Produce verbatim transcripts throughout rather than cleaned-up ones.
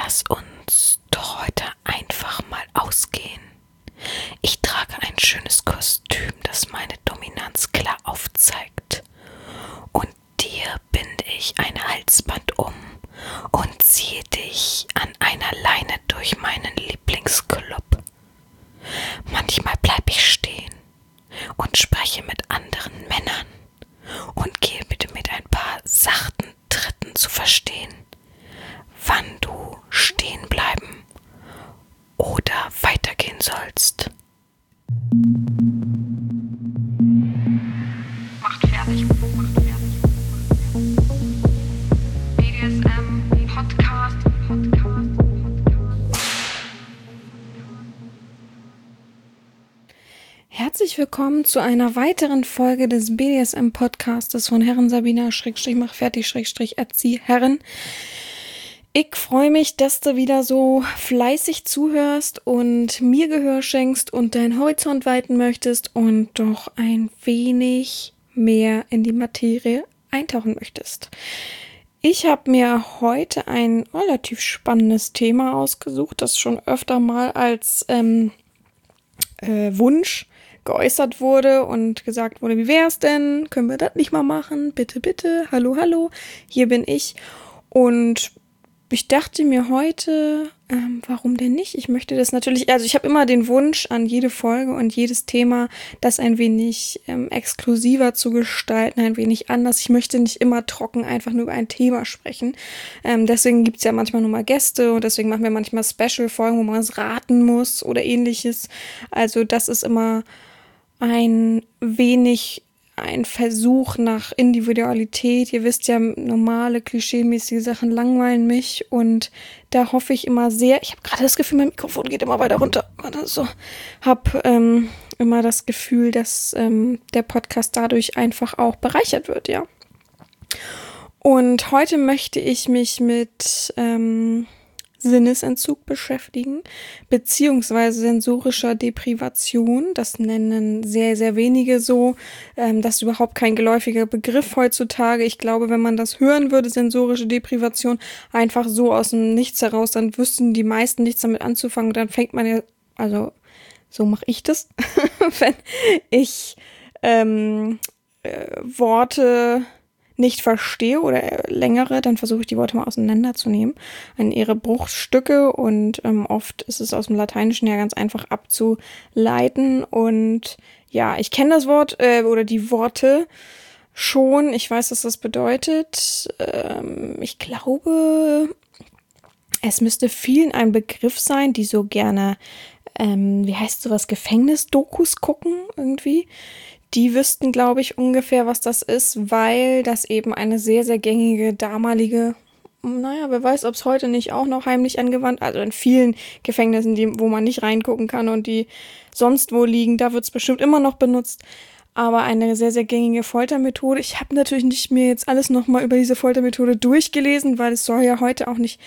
Lass uns doch heute einfach mal ausgehen. Ich trage ein schönes Kostüm, das meine Dominanz klar aufzeigt. Und dir binde ich ein Halsband um und ziehe dich an einer Leine durch meinen Lieblingsclub. Manchmal bleib ich stehen und spreche mit anderen Männern und gehe bitte mit ein paar sachten Tritten zu verstehen, wann du stehen bleiben oder weitergehen sollst. Macht fertig, macht fertig. B D S M Podcast, Podcast, Podcast. Herzlich willkommen zu einer weiteren Folge des B D S M Podcastes von Herren Sabina Schrägstrich mach fertig Schrägstrich erzieh Herren. Ich freue mich, dass du wieder so fleißig zuhörst und mir Gehör schenkst und deinen Horizont weiten möchtest und doch ein wenig mehr in die Materie eintauchen möchtest. Ich habe mir heute ein relativ spannendes Thema ausgesucht, das schon öfter mal als ähm, äh, Wunsch geäußert wurde und gesagt wurde, wie wär's denn? Können wir das nicht mal machen? Bitte, bitte. Hallo, hallo. Hier bin ich. Und ich dachte mir heute, ähm, warum denn nicht? Ich möchte das natürlich, also ich habe immer den Wunsch an jede Folge und jedes Thema, das ein wenig ähm, exklusiver zu gestalten, ein wenig anders. Ich möchte nicht immer trocken einfach nur über ein Thema sprechen. Ähm, deswegen gibt's ja manchmal nur mal Gäste und deswegen machen wir manchmal Special-Folgen, wo man es raten muss oder ähnliches. Also das ist immer ein wenig ein Versuch nach Individualität. Ihr wisst ja, normale, klischeemäßige Sachen langweilen mich und da hoffe ich immer sehr, ich habe gerade das Gefühl, mein Mikrofon geht immer weiter runter. Also habe ähm, immer das Gefühl, dass ähm, der Podcast dadurch einfach auch bereichert wird, ja. Und heute möchte ich mich mit ähm, Sinnesentzug beschäftigen, beziehungsweise sensorischer Deprivation. Das nennen sehr, sehr wenige so. Ähm, das ist überhaupt kein geläufiger Begriff heutzutage. Ich glaube, wenn man das hören würde, sensorische Deprivation, einfach so aus dem Nichts heraus, dann wüssten die meisten nichts damit anzufangen. Dann fängt man ja, also so mache ich das, wenn ich ähm, äh, Worte nicht verstehe oder längere, dann versuche ich die Worte mal auseinanderzunehmen an ihre Bruchstücke und ähm, oft ist es aus dem Lateinischen ja ganz einfach abzuleiten und ja, ich kenne das Wort äh, oder die Worte schon, ich weiß, was das bedeutet. Ähm, ich glaube, es müsste vielen ein Begriff sein, die so gerne, ähm, wie heißt sowas, Gefängnisdokus gucken irgendwie. Die wüssten, glaube ich, ungefähr, was das ist, weil das eben eine sehr, sehr gängige damalige, naja, wer weiß, ob es heute nicht auch noch heimlich angewandt, also in vielen Gefängnissen, die, wo man nicht reingucken kann und die sonst wo liegen, da wird es bestimmt immer noch benutzt, aber eine sehr, sehr gängige Foltermethode. Ich habe natürlich nicht mir jetzt alles nochmal über diese Foltermethode durchgelesen, weil es soll ja heute auch nicht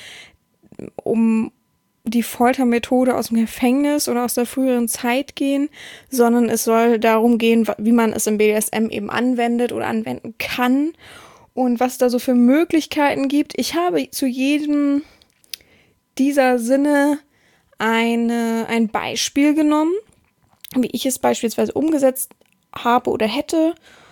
um die Foltermethode aus dem Gefängnis oder aus der früheren Zeit gehen, sondern es soll darum gehen, wie man es im B D S M eben anwendet oder anwenden kann und was da so für Möglichkeiten gibt. Ich habe zu jedem dieser Sinne eine, ein Beispiel genommen, wie ich es beispielsweise umgesetzt habe oder hätte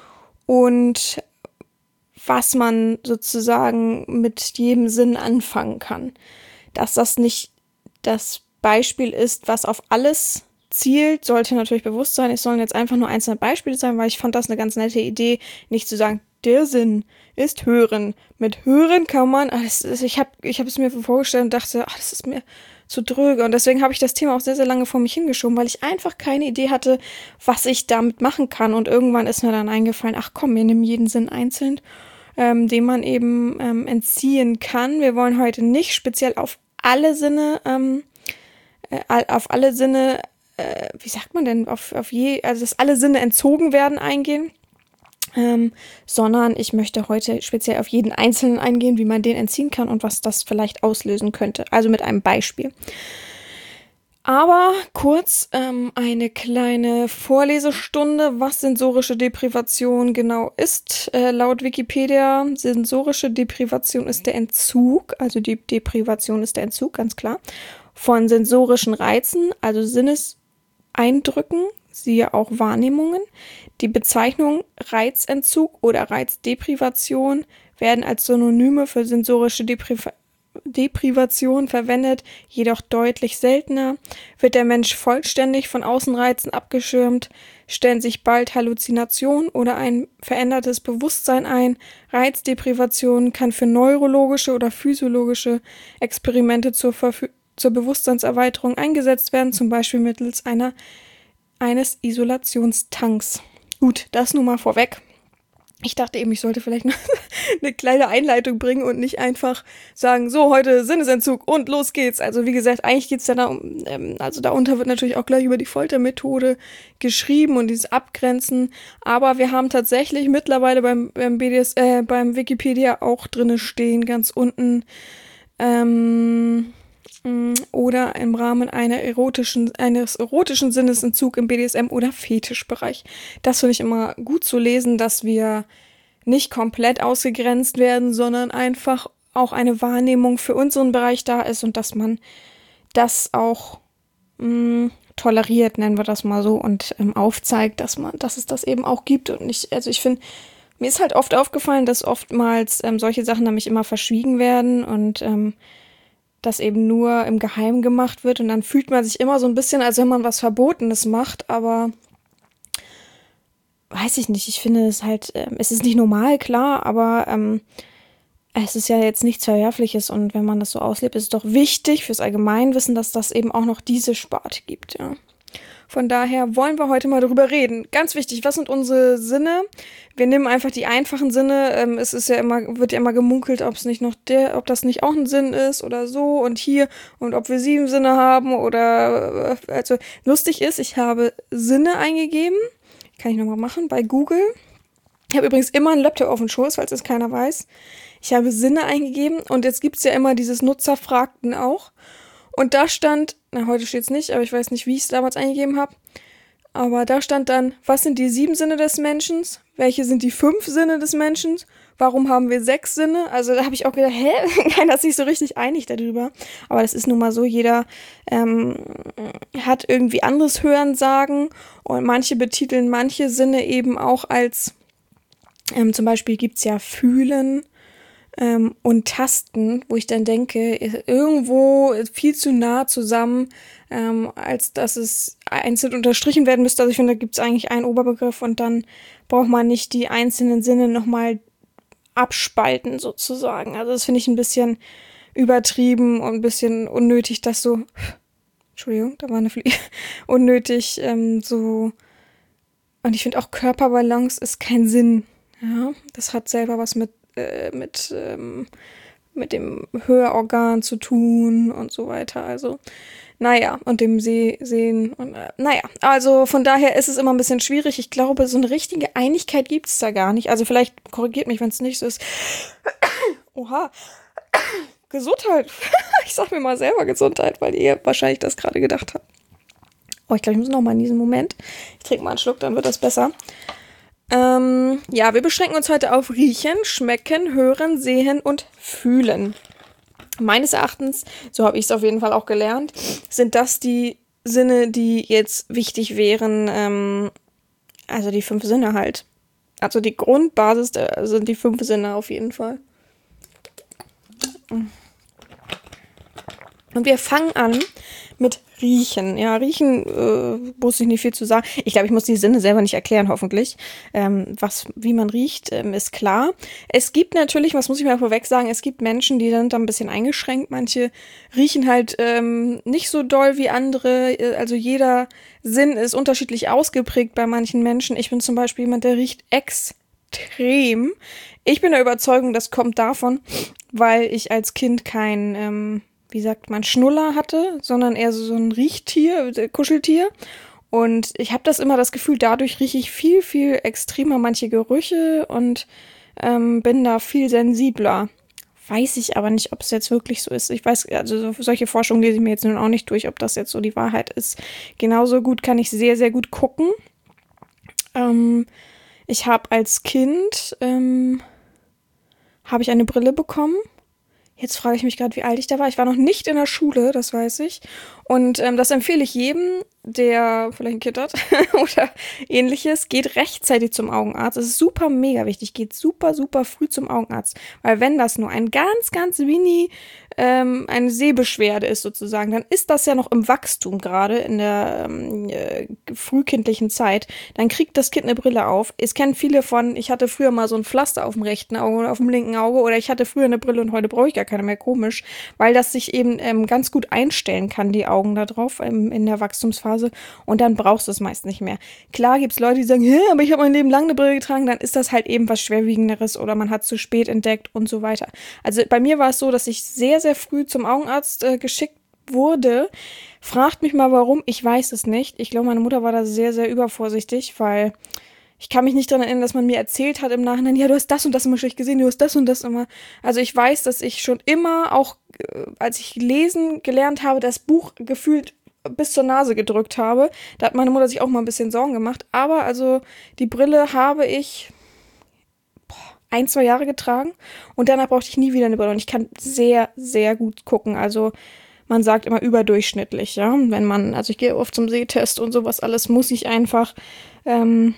und was man sozusagen mit jedem Sinn anfangen kann. Dass das nicht das Beispiel ist, was auf alles zielt, sollte natürlich bewusst sein. Es sollen jetzt einfach nur einzelne Beispiele sein, weil ich fand das eine ganz nette Idee, nicht zu sagen, der Sinn ist hören. Mit hören kann man, ach, das ist, ich habe ich hab es mir vorgestellt und dachte, ach, das ist mir zu dröge. Und deswegen habe ich das Thema auch sehr, sehr lange vor mich hingeschoben, weil ich einfach keine Idee hatte, was ich damit machen kann. Und irgendwann ist mir dann eingefallen, ach komm, wir nehmen jeden Sinn einzeln, ähm, den man eben ähm, entziehen kann. Wir wollen heute nicht speziell auf alle Sinne, ähm, äh, auf alle Sinne, äh, wie sagt man denn, auf, auf je, also dass alle Sinne entzogen werden, eingehen, ähm, sondern ich möchte heute speziell auf jeden Einzelnen eingehen, wie man den entziehen kann und was das vielleicht auslösen könnte. Also mit einem Beispiel. Aber kurz ähm, eine kleine Vorlesestunde, was sensorische Deprivation genau ist. Äh, laut Wikipedia, sensorische Deprivation ist der Entzug, also die Deprivation ist der Entzug, ganz klar, von sensorischen Reizen, also Sinneseindrücken, siehe auch Wahrnehmungen. Die Bezeichnung Reizentzug oder Reizdeprivation werden als Synonyme für sensorische Deprivation Deprivation verwendet, jedoch deutlich seltener. Wird der Mensch vollständig von Außenreizen abgeschirmt, stellen sich bald Halluzinationen oder ein verändertes Bewusstsein ein. Reizdeprivation kann für neurologische oder physiologische Experimente zur, Verfü- zur Bewusstseinserweiterung eingesetzt werden, zum Beispiel mittels einer, eines Isolationstanks. Gut, das nur mal vorweg. Ich dachte eben, ich sollte vielleicht noch eine kleine Einleitung bringen und nicht einfach sagen, so, heute Sinnesentzug und los geht's. Also wie gesagt, eigentlich geht's ja da um, ähm, also darunter wird natürlich auch gleich über die Foltermethode geschrieben und dieses Abgrenzen. Aber wir haben tatsächlich mittlerweile beim, beim B D S, äh, beim Wikipedia auch drinne stehen, ganz unten, ähm, oder im Rahmen einer erotischen, eines erotischen Sinnesentzugs im B D S M oder Fetischbereich. Das finde ich immer gut zu lesen, dass wir nicht komplett ausgegrenzt werden, sondern einfach auch eine Wahrnehmung für unseren Bereich da ist und dass man das auch mh, toleriert, nennen wir das mal so, und ähm, aufzeigt, dass man, dass es das eben auch gibt. Und nicht, also ich finde, mir ist halt oft aufgefallen, dass oftmals ähm, solche Sachen nämlich immer verschwiegen werden und ähm, das eben nur im Geheimen gemacht wird und dann fühlt man sich immer so ein bisschen, als wenn man was Verbotenes macht, aber weiß ich nicht, ich finde es halt, äh, es ist nicht normal, klar, aber ähm, es ist ja jetzt nichts Verwerfliches und wenn man das so auslebt, ist es doch wichtig fürs Allgemeinwissen, dass das eben auch noch diese Sparte gibt, ja. Von daher wollen wir heute mal darüber reden. Ganz wichtig, was sind unsere Sinne? Wir nehmen einfach die einfachen Sinne. Ähm, es ist ja immer, wird ja immer gemunkelt, ob es nicht noch der, ob das nicht auch ein Sinn ist oder so und hier und ob wir sieben Sinne haben oder äh, also lustig ist, ich habe Sinne eingegeben. Kann ich nochmal machen bei Google. Ich habe übrigens immer einen Laptop auf dem Schoß, falls es keiner weiß. Ich habe Sinne eingegeben und jetzt gibt es ja immer dieses Nutzerfragten auch. Und da stand, na heute steht es nicht, aber ich weiß nicht, wie ich es damals eingegeben habe, aber da stand dann, was sind die sieben Sinne des Menschen? Welche sind die fünf Sinne des Menschen? Warum haben wir sechs Sinne? Also da habe ich auch gedacht, hä? Keiner ist sich so richtig einig darüber. Aber das ist nun mal so, jeder ähm, hat irgendwie anderes Hörensagen und manche betiteln manche Sinne eben auch als, ähm, zum Beispiel gibt es ja Fühlen, Ähm, und Tasten, wo ich dann denke, irgendwo viel zu nah zusammen, ähm, als dass es einzeln unterstrichen werden müsste. Also ich finde, da gibt es eigentlich einen Oberbegriff und dann braucht man nicht die einzelnen Sinne nochmal abspalten sozusagen. Also das finde ich ein bisschen übertrieben und ein bisschen unnötig, dass so, Entschuldigung, da war eine Fliege, unnötig ähm, so, und ich finde auch Körperbalance ist kein Sinn. Ja, das hat selber was mit mit, ähm, mit dem Hörorgan zu tun und so weiter. Also, naja, und dem See, Sehen. Und, äh, naja, also von daher ist es immer ein bisschen schwierig. Ich glaube, so eine richtige Einigkeit gibt es da gar nicht. Also vielleicht korrigiert mich, wenn es nicht so ist. Oha. Gesundheit. Ich sag mir mal selber Gesundheit, weil ihr wahrscheinlich das gerade gedacht habt. Oh, ich glaube, ich muss noch mal in diesem Moment. Ich trinke mal einen Schluck, dann wird das besser. Ähm, ja, wir beschränken uns heute auf Riechen, Schmecken, Hören, Sehen und Fühlen. Meines Erachtens, so habe ich es auf jeden Fall auch gelernt, sind das die Sinne, die jetzt wichtig wären, ähm, also die fünf Sinne halt. Also die Grundbasis der, sind die fünf Sinne auf jeden Fall. Und wir fangen an mit Riechen. Ja, Riechen äh, muss ich nicht viel zu sagen. Ich glaube, ich muss die Sinne selber nicht erklären, hoffentlich. Ähm, was, wie man riecht, ähm, ist klar. Es gibt natürlich, was muss ich mal vorweg sagen, es gibt Menschen, die sind da ein bisschen eingeschränkt. Manche riechen halt ähm, nicht so doll wie andere. Also jeder Sinn ist unterschiedlich ausgeprägt bei manchen Menschen. Ich bin zum Beispiel jemand, der riecht extrem. Ich bin der Überzeugung, das kommt davon, weil ich als Kind kein ähm, wie sagt man, Schnuller hatte, sondern eher so ein Riechtier, Kuscheltier. Und ich habe das immer das Gefühl, dadurch rieche ich viel, viel extremer manche Gerüche und ähm, bin da viel sensibler. weiß ich aber nicht, ob es jetzt wirklich so ist. Ich weiß, also so, solche Forschung lese ich mir jetzt nun auch nicht durch, ob das jetzt so die Wahrheit ist. Genauso gut kann ich sehr, sehr gut gucken. Ähm, ich habe als Kind, ähm, habe ich eine Brille bekommen. Jetzt frage ich mich gerade, wie alt ich da war. Ich war noch nicht in der Schule, das weiß ich. Und ähm, das empfehle ich jedem, der vielleicht ein Kind hat oder ähnliches. Geht rechtzeitig zum Augenarzt. Das ist super mega wichtig. Geht super, super früh zum Augenarzt. Weil wenn das nur ein ganz, ganz mini, ähm, eine Sehbeschwerde ist sozusagen, dann ist das ja noch im Wachstum gerade in der ähm, äh, frühkindlichen Zeit. Dann kriegt das Kind eine Brille auf. Es kennen viele von, ich hatte früher mal so ein Pflaster auf dem rechten Auge oder auf dem linken Auge oder ich hatte früher eine Brille und heute brauche ich gar keine mehr. Komisch, weil das sich eben ähm, ganz gut einstellen kann, die Augen da drauf ähm, in der Wachstumsphase und dann brauchst du es meist nicht mehr. Klar gibt es Leute, die sagen, hä, aber ich habe mein Leben lang eine Brille getragen, dann ist das halt eben was Schwerwiegenderes oder man hat es zu spät entdeckt und so weiter. Also bei mir war es so, dass ich sehr, sehr früh zum Augenarzt äh, geschickt wurde. Fragt mich mal warum, ich weiß es nicht. Ich glaube, meine Mutter war da sehr, sehr übervorsichtig, weil ich kann mich nicht daran erinnern, dass man mir erzählt hat im Nachhinein, ja, du hast das und das immer schlecht gesehen, du hast das und das immer. Also ich weiß, dass ich schon immer, auch äh, als ich lesen gelernt habe, das Buch gefühlt bis zur Nase gedrückt habe. Da hat meine Mutter sich auch mal ein bisschen Sorgen gemacht. Aber also die Brille habe ich boah, ein, zwei Jahre getragen und danach brauchte ich nie wieder eine Brille. Und ich kann sehr, sehr gut gucken. Also man sagt immer überdurchschnittlich, ja. Wenn man, also ich gehe oft zum Sehtest und sowas alles, muss ich einfach. Ähm,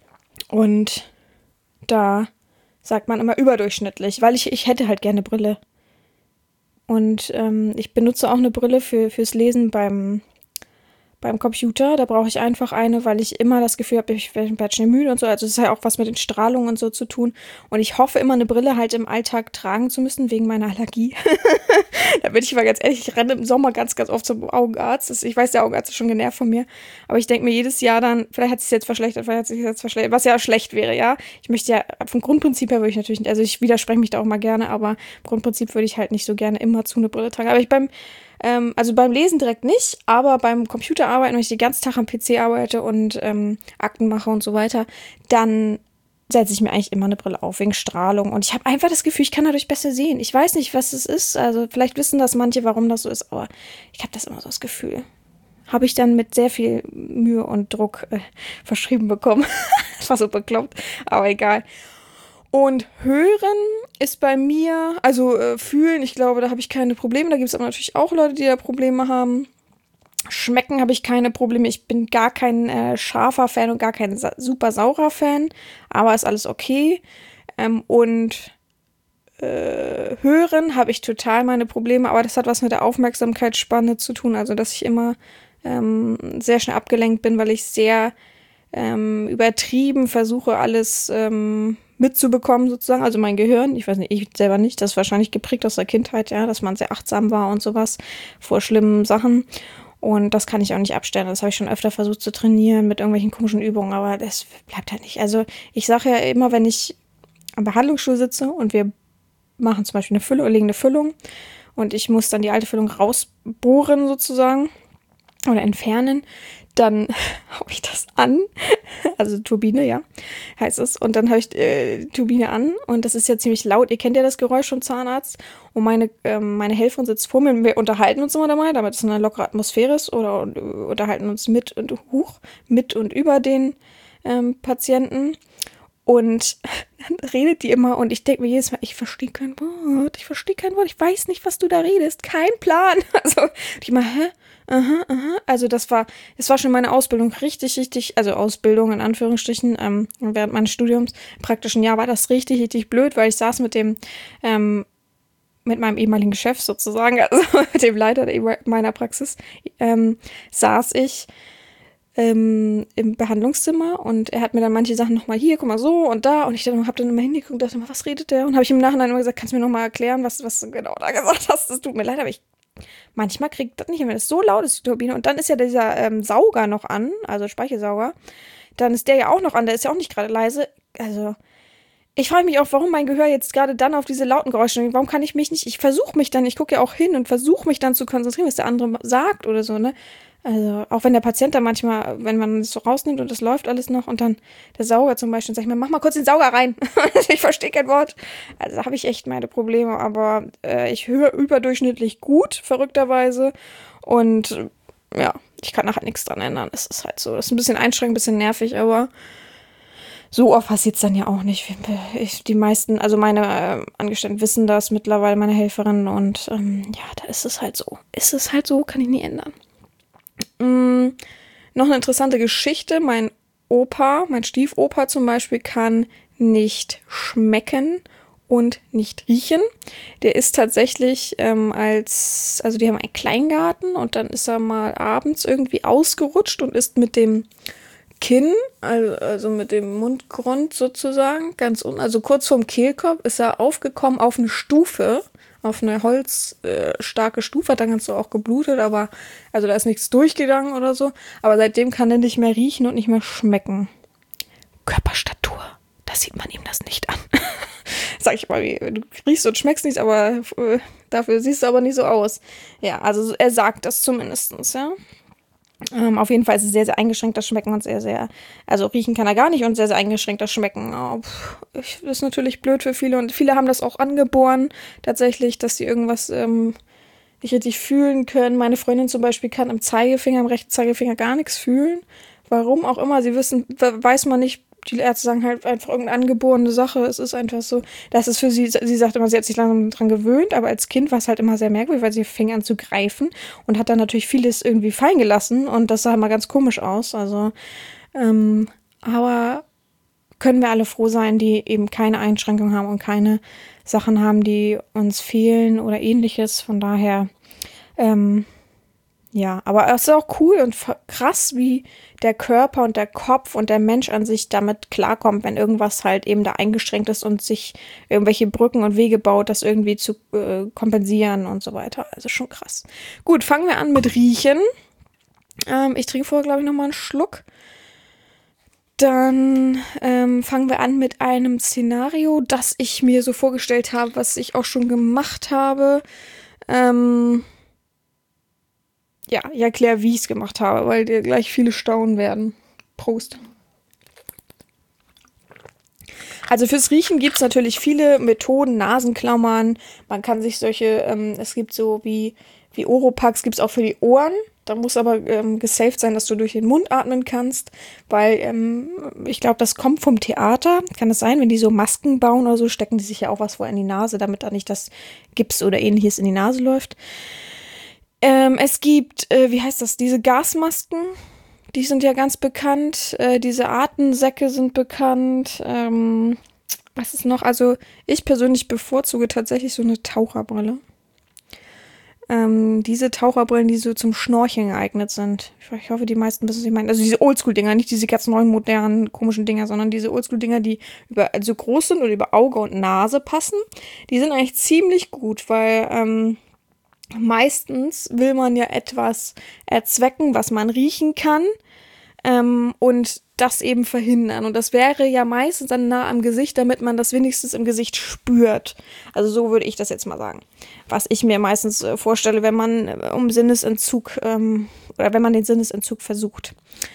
und da sagt man immer überdurchschnittlich, weil ich, ich hätte halt gerne Brille. Und ähm, ich benutze auch eine Brille für, fürs Lesen beim, beim Computer. Da brauche ich einfach eine, weil ich immer das Gefühl habe, ich werde schnell müde und so. Also es hat ja auch was mit den Strahlungen und so zu tun. Und ich hoffe immer, eine Brille halt im Alltag tragen zu müssen, wegen meiner Allergie. Da bin ich mal ganz ehrlich, ich renne im Sommer ganz, ganz oft zum Augenarzt. Das, ich weiß, der Augenarzt ist schon genervt von mir. Aber ich denke mir jedes Jahr dann, vielleicht hat es sich jetzt verschlechtert, vielleicht hat es sich jetzt verschlechtert, was ja schlecht wäre, ja. Ich möchte ja, vom Grundprinzip her würde ich natürlich nicht, also ich widerspreche mich da auch mal gerne, aber im Grundprinzip würde ich halt nicht so gerne immer zu eine Brille tragen. Aber ich beim, ähm, also beim Lesen direkt nicht, aber beim Computerarbeiten, wenn ich den ganzen Tag am P C arbeite und ähm, Akten mache und so weiter, dann setze ich mir eigentlich immer eine Brille auf, wegen Strahlung. Und ich habe einfach das Gefühl, ich kann dadurch besser sehen. Ich weiß nicht, was es ist. Also vielleicht wissen das manche, warum das so ist, aber ich habe das immer so das Gefühl. Habe ich dann mit sehr viel Mühe und Druck äh, verschrieben bekommen. Das war so bekloppt, aber egal. Und hören ist bei mir, also äh, fühlen, ich glaube, da habe ich keine Probleme. Da gibt es aber natürlich auch Leute, die da Probleme haben. Schmecken habe ich keine Probleme. Ich bin gar kein äh, scharfer Fan und gar kein sa- super saurer Fan. Aber ist alles okay. Ähm, und äh, hören habe ich total meine Probleme. Aber das hat was mit der Aufmerksamkeitsspanne zu tun. Also, dass ich immer ähm, sehr schnell abgelenkt bin, weil ich sehr ähm, übertrieben versuche, alles ähm, mitzubekommen sozusagen. Also mein Gehirn, ich weiß nicht, ich selber nicht. Das ist wahrscheinlich geprägt aus der Kindheit, ja, dass man sehr achtsam war und sowas vor schlimmen Sachen. Und das kann ich auch nicht abstellen. Das habe ich schon öfter versucht zu trainieren mit irgendwelchen komischen Übungen, aber das bleibt halt nicht. Also ich sage ja immer, wenn ich am Behandlungsstuhl sitze und wir machen zum Beispiel eine Füllung, legen eine Füllung und ich muss dann die alte Füllung rausbohren sozusagen oder entfernen, dann habe ich das an, also Turbine, ja, heißt es. Und dann habe ich äh, Turbine an und das ist ja ziemlich laut. Ihr kennt ja das Geräusch vom Zahnarzt. Und meine, ähm, meine Helferin sitzt vor mir und wir unterhalten uns immer dabei, damit es eine lockere Atmosphäre ist oder und, unterhalten uns mit und hoch, mit und über den ähm, Patienten. Und dann redet die immer und ich denke mir jedes Mal, ich verstehe kein Wort, ich verstehe kein Wort, ich weiß nicht, was du da redest, kein Plan. Also ich immer, hä? Aha, aha. Also das war, das war schon meine Ausbildung richtig, richtig, also Ausbildung in Anführungsstrichen, ähm, während meines Studiums, im praktischen Jahr war das richtig, richtig blöd, weil ich saß mit dem, ähm, mit meinem ehemaligen Chef sozusagen, also mit dem Leiter meiner Praxis, ähm, saß ich ähm, im Behandlungszimmer und er hat mir dann manche Sachen nochmal hier, guck mal so und da und ich dann, hab dann immer hingeguckt und dachte immer, was redet der? Und habe ich im Nachhinein immer gesagt, kannst du mir nochmal erklären, was, was du genau da gesagt hast? Das tut mir leid, aber ich manchmal kriegt das nicht, wenn es so laut ist, die Turbine. Und dann ist ja dieser ähm, Sauger noch an, also Speichelsauger. Dann ist der ja auch noch an, der ist ja auch nicht gerade leise. Also, ich frage mich auch, warum mein Gehör jetzt gerade dann auf diese lauten Geräusche, warum kann ich mich nicht, ich versuche mich dann, ich gucke ja auch hin und versuche mich dann zu konzentrieren, was der andere sagt oder so, ne? Also auch wenn der Patient dann manchmal, wenn man es so rausnimmt und es läuft alles noch und dann der Sauger zum Beispiel, sag ich mir, mach mal kurz den Sauger rein. Ich verstehe kein Wort. Also da habe ich echt meine Probleme, aber äh, ich höre überdurchschnittlich gut, verrückterweise. Und äh, ja, ich kann nachher nichts dran ändern. Es ist halt so. Das ist ein bisschen einschränkend, ein bisschen nervig, aber so oft passiert es dann ja auch nicht. Ich, die meisten, also meine äh, Angestellten wissen das mittlerweile, meine Helferinnen. Und ähm, ja, da ist es halt so. Ist es halt so, kann ich nie ändern. Mm, noch eine interessante Geschichte. Mein Opa, mein Stiefopa zum Beispiel, kann nicht schmecken und nicht riechen. Der ist tatsächlich ähm, als, also die haben einen Kleingarten und dann ist er mal abends irgendwie ausgerutscht und ist mit dem Kinn, also, also mit dem Mundgrund sozusagen, ganz unten, also kurz vorm Kehlkopf, ist er aufgekommen auf eine Stufe, auf eine holzstarke äh, Stufe, hat dann ganz so auch geblutet, aber also da ist nichts durchgegangen oder so, aber seitdem kann er nicht mehr riechen und nicht mehr schmecken. Körperstatur, da sieht man ihm das nicht an. Sag ich mal, du riechst und schmeckst nicht, aber äh, dafür siehst du aber nicht so aus. Ja, also er sagt das zumindestens, ja. Ähm, auf jeden Fall ist es sehr, sehr eingeschränkt, das Schmecken und sehr, sehr, also riechen kann er gar nicht und sehr, sehr eingeschränkt das Schmecken. Oh, pff, ich, das ist natürlich blöd für viele und viele haben das auch angeboren, tatsächlich, dass sie irgendwas ähm, nicht richtig fühlen können. Meine Freundin zum Beispiel kann am Zeigefinger, am rechten Zeigefinger gar nichts fühlen. Warum auch immer, sie wissen, weiß man nicht, die Ärzte sagen halt einfach irgendeine angeborene Sache. Es ist einfach so, das ist für sie, sie sagt immer, sie hat sich langsam dran gewöhnt, aber als Kind war es halt immer sehr merkwürdig, weil sie fing an zu greifen und hat dann natürlich vieles irgendwie fallen gelassen und das sah immer ganz komisch aus. Also, ähm, aber können wir alle froh sein, die eben keine Einschränkungen haben und keine Sachen haben, die uns fehlen oder ähnliches. Von daher, ähm, ja, aber es ist auch cool und krass, wie der Körper und der Kopf und der Mensch an sich damit klarkommt, wenn irgendwas halt eben da eingeschränkt ist und sich irgendwelche Brücken und Wege baut, das irgendwie zu äh, kompensieren und so weiter. Also schon krass. Gut, fangen wir an mit Riechen. Ähm, ich trinke vorher, glaube ich, nochmal einen Schluck. Dann ähm, fangen wir an mit einem Szenario, das ich mir so vorgestellt habe, was ich auch schon gemacht habe. Ähm... Ja, ich erkläre, wie ich es gemacht habe, weil dir gleich viele staunen werden. Prost. Also fürs Riechen gibt es natürlich viele Methoden, Nasenklammern. Man kann sich solche, ähm, es gibt so wie, wie Oropax, gibt es auch für die Ohren. Da muss aber ähm, gesaved sein, dass du durch den Mund atmen kannst, weil ähm, ich glaube, das kommt vom Theater. Kann es sein, wenn die so Masken bauen oder so, stecken die sich ja auch was vor in die Nase, damit da nicht das Gips oder ähnliches in die Nase läuft. Ähm, es gibt, äh, wie heißt das, diese Gasmasken, die sind ja ganz bekannt, äh, diese Atemsäcke sind bekannt, ähm, was ist noch, also ich persönlich bevorzuge tatsächlich so eine Taucherbrille. Ähm, diese Taucherbrillen, die so zum Schnorcheln geeignet sind. Ich, ich hoffe, die meisten wissen, was ich meine. Also diese Oldschool-Dinger, nicht diese ganz neuen, modernen, komischen Dinger, sondern diese Oldschool-Dinger, die über so groß sind und über Auge und Nase passen. Die sind eigentlich ziemlich gut, weil, ähm, meistens will man ja etwas erzwecken, was man riechen kann, ähm, und das eben verhindern. Und das wäre ja meistens dann nah am Gesicht, damit man das wenigstens im Gesicht spürt. Also so würde ich das jetzt mal sagen. Was ich mir meistens äh, vorstelle, wenn man äh, um Sinnesentzug ähm, oder wenn man den Sinnesentzug versucht.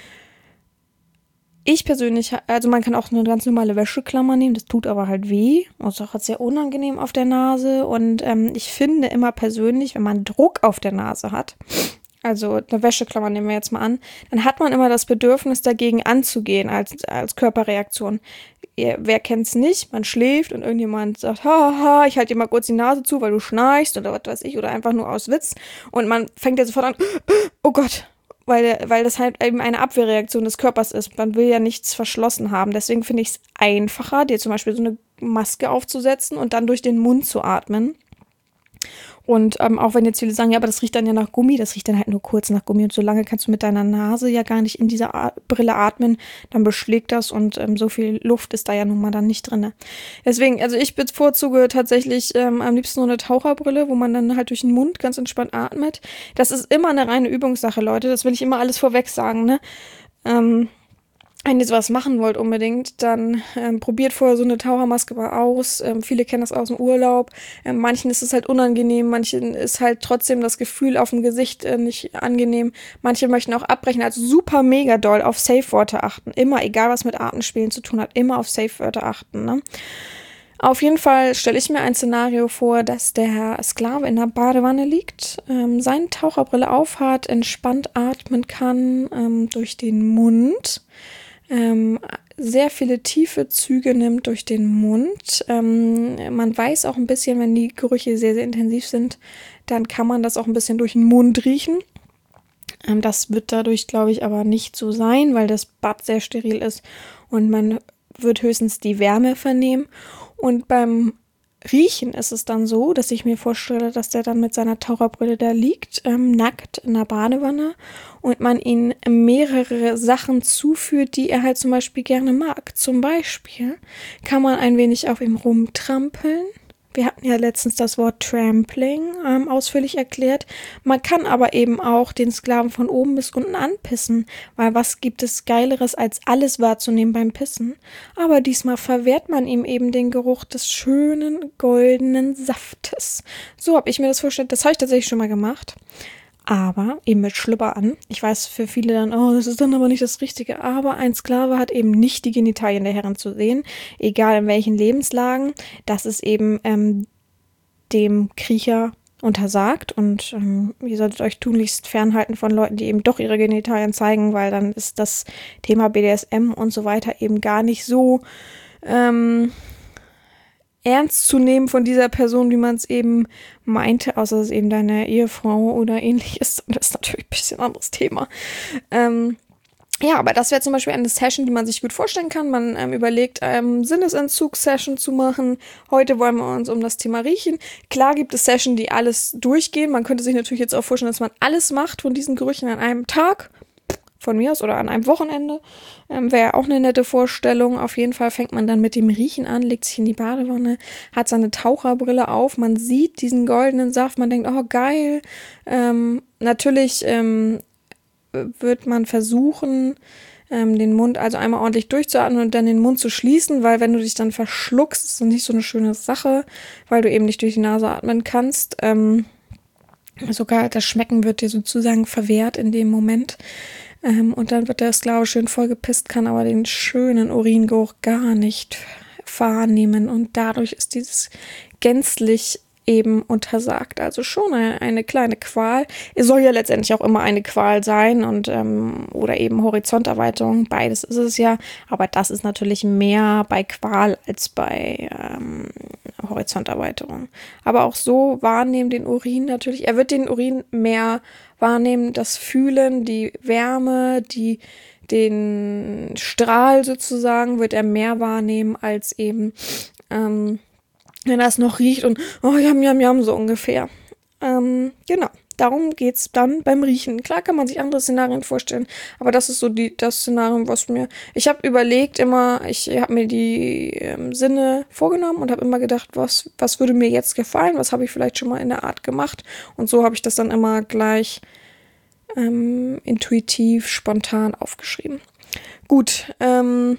Ich persönlich, also man kann auch eine ganz normale Wäscheklammer nehmen, das tut aber halt weh und ist auch sehr unangenehm auf der Nase und ähm, ich finde immer persönlich, wenn man Druck auf der Nase hat, also eine Wäscheklammer nehmen wir jetzt mal an, dann hat man immer das Bedürfnis dagegen anzugehen als, als Körperreaktion. Ihr, wer kennt's nicht? Man schläft und irgendjemand sagt, haha, ich halte dir mal kurz die Nase zu, weil du schnarchst oder was weiß ich oder einfach nur aus Witz und man fängt ja sofort an, oh Gott, Weil, weil das halt eben eine Abwehrreaktion des Körpers ist. Man will ja nichts verschlossen haben. Deswegen finde ich es einfacher, dir zum Beispiel so eine Maske aufzusetzen und dann durch den Mund zu atmen. Und ähm, auch wenn jetzt viele sagen, ja, aber das riecht dann ja nach Gummi, das riecht dann halt nur kurz nach Gummi und so lange kannst du mit deiner Nase ja gar nicht in dieser A- Brille atmen, dann beschlägt das und ähm, so viel Luft ist da ja nun mal dann nicht drin. Deswegen, also ich bevorzuge tatsächlich ähm, am liebsten so eine Taucherbrille, wo man dann halt durch den Mund ganz entspannt atmet. Das ist immer eine reine Übungssache, Leute, das will ich immer alles vorweg sagen, ne? Ähm, wenn ihr sowas machen wollt unbedingt, dann ähm, probiert vorher so eine Tauchermaske mal aus. Ähm, viele kennen das aus dem Urlaub. Ähm, manchen ist es halt unangenehm, manchen ist halt trotzdem das Gefühl auf dem Gesicht äh, nicht angenehm. Manche möchten auch abbrechen, also super mega doll auf Safe-Wörter achten. Immer, egal was mit Atemspielen zu tun hat, immer auf Safe-Wörter achten, ne? Auf jeden Fall stelle ich mir ein Szenario vor, dass der Sklave in der Badewanne liegt, ähm, seine Taucherbrille aufhat, entspannt atmen kann ähm, durch den Mund, ähm, sehr viele tiefe Züge nimmt durch den Mund. Ähm, man weiß auch ein bisschen, wenn die Gerüche sehr, sehr intensiv sind, dann kann man das auch ein bisschen durch den Mund riechen. Ähm, das wird dadurch, glaube ich, aber nicht so sein, weil das Bad sehr steril ist und man wird höchstens die Wärme vernehmen. Und beim Riechen ist es dann so, dass ich mir vorstelle, dass der dann mit seiner Taucherbrille da liegt, ähm, nackt in der Badewanne und man ihm mehrere Sachen zuführt, die er halt zum Beispiel gerne mag. Zum Beispiel kann man ein wenig auf ihm rumtrampeln. Wir hatten ja letztens das Wort Trampling ähm, ausführlich erklärt. Man kann aber eben auch den Sklaven von oben bis unten anpissen, weil was gibt es Geileres, als alles wahrzunehmen beim Pissen? Aber diesmal verwehrt man ihm eben den Geruch des schönen, goldenen Saftes. So habe ich mir das vorgestellt. Das habe ich tatsächlich schon mal gemacht. Aber eben mit Schlüpper an. Ich weiß für viele dann, oh, das ist dann aber nicht das Richtige. Aber ein Sklave hat eben nicht die Genitalien der Herren zu sehen, egal in welchen Lebenslagen. Das ist eben ähm, dem Kriecher untersagt. Und ähm, ihr solltet euch tunlichst fernhalten von Leuten, die eben doch ihre Genitalien zeigen, weil dann ist das Thema B D S M und so weiter eben gar nicht so ähm, ernst zu nehmen von dieser Person, wie man es eben meinte, außer es ist eben deine Ehefrau oder ähnliches. Und das ist natürlich ein bisschen ein anderes Thema. Ähm, ja, aber das wäre zum Beispiel eine Session, die man sich gut vorstellen kann. Man ähm, überlegt, ähm, Sinnesentzug-Session zu machen. Heute wollen wir uns um das Thema Riechen. Klar gibt es Sessions, die alles durchgehen. Man könnte sich natürlich jetzt auch vorstellen, dass man alles macht von diesen Gerüchen an einem Tag. Von mir aus oder an einem Wochenende. Ähm, wäre auch eine nette Vorstellung. Auf jeden Fall fängt man dann mit dem Riechen an, legt sich in die Badewanne, hat seine Taucherbrille auf, man sieht diesen goldenen Saft, man denkt, oh geil. Ähm, natürlich ähm, wird man versuchen, ähm, den Mund also einmal ordentlich durchzuatmen und dann den Mund zu schließen, weil wenn du dich dann verschluckst, ist das nicht so eine schöne Sache, weil du eben nicht durch die Nase atmen kannst. Ähm, sogar das Schmecken wird dir sozusagen verwehrt in dem Moment. Ähm, und dann wird der Sklave schön vollgepisst, kann aber den schönen Uringeruch gar nicht wahrnehmen. Und dadurch ist dieses gänzlich eben untersagt. Also schon eine, eine kleine Qual. Es soll ja letztendlich auch immer eine Qual sein und ähm, oder eben Horizonterweiterung. Beides ist es ja. Aber das ist natürlich mehr bei Qual als bei ähm, Horizonterweiterung. Aber auch so wahrnehmen den Urin natürlich. Er wird den Urin mehr wahrnehmen, das Fühlen, die Wärme, die, den Strahl sozusagen wird er mehr wahrnehmen als eben, ähm, wenn er es noch riecht und, oh, jam, jam, jam, so ungefähr. Ähm, genau, darum geht's dann beim Riechen. Klar kann man sich andere Szenarien vorstellen, aber das ist so die, das Szenario, was mir, ich habe überlegt immer, ich habe mir die ähm, Sinne vorgenommen und habe immer gedacht, was, was würde mir jetzt gefallen, was habe ich vielleicht schon mal in der Art gemacht und so habe ich das dann immer gleich ähm, intuitiv, spontan aufgeschrieben. Gut, ähm,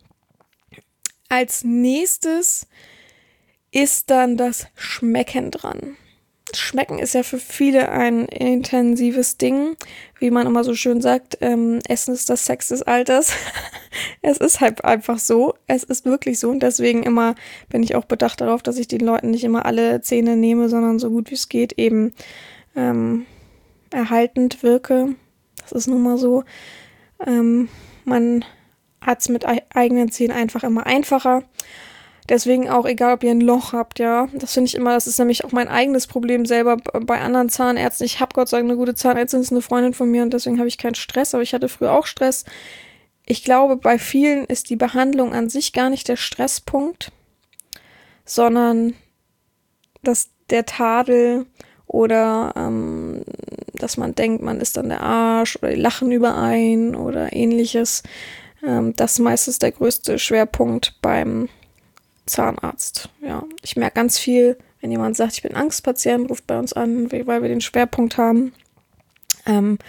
als nächstes ist dann das Schmecken dran. Schmecken ist ja für viele ein intensives Ding, wie man immer so schön sagt, ähm, Essen ist das Sex des Alters. Es ist halt einfach so, es ist wirklich so und deswegen immer bin ich auch bedacht darauf, dass ich den Leuten nicht immer alle Zähne nehme, sondern so gut wie es geht eben ähm, erhaltend wirke. Das ist nun mal so. Ähm, man hat es mit e- eigenen Zähnen einfach immer einfacher. Deswegen auch, egal ob ihr ein Loch habt, ja, das finde ich immer, das ist nämlich auch mein eigenes Problem selber bei anderen Zahnärzten. Ich habe Gott sei Dank eine gute Zahnärztin, ist eine Freundin von mir und deswegen habe ich keinen Stress, aber ich hatte früher auch Stress. Ich glaube, bei vielen ist die Behandlung an sich gar nicht der Stresspunkt, sondern dass der Tadel oder ähm, dass man denkt, man ist dann der Arsch oder die lachen über einen oder ähnliches. Ähm, das ist meistens der größte Schwerpunkt beim Zahnarzt. Ja, ich merke ganz viel, wenn jemand sagt, ich bin Angstpatient, ruft bei uns an, weil wir den Schwerpunkt haben. Ähm,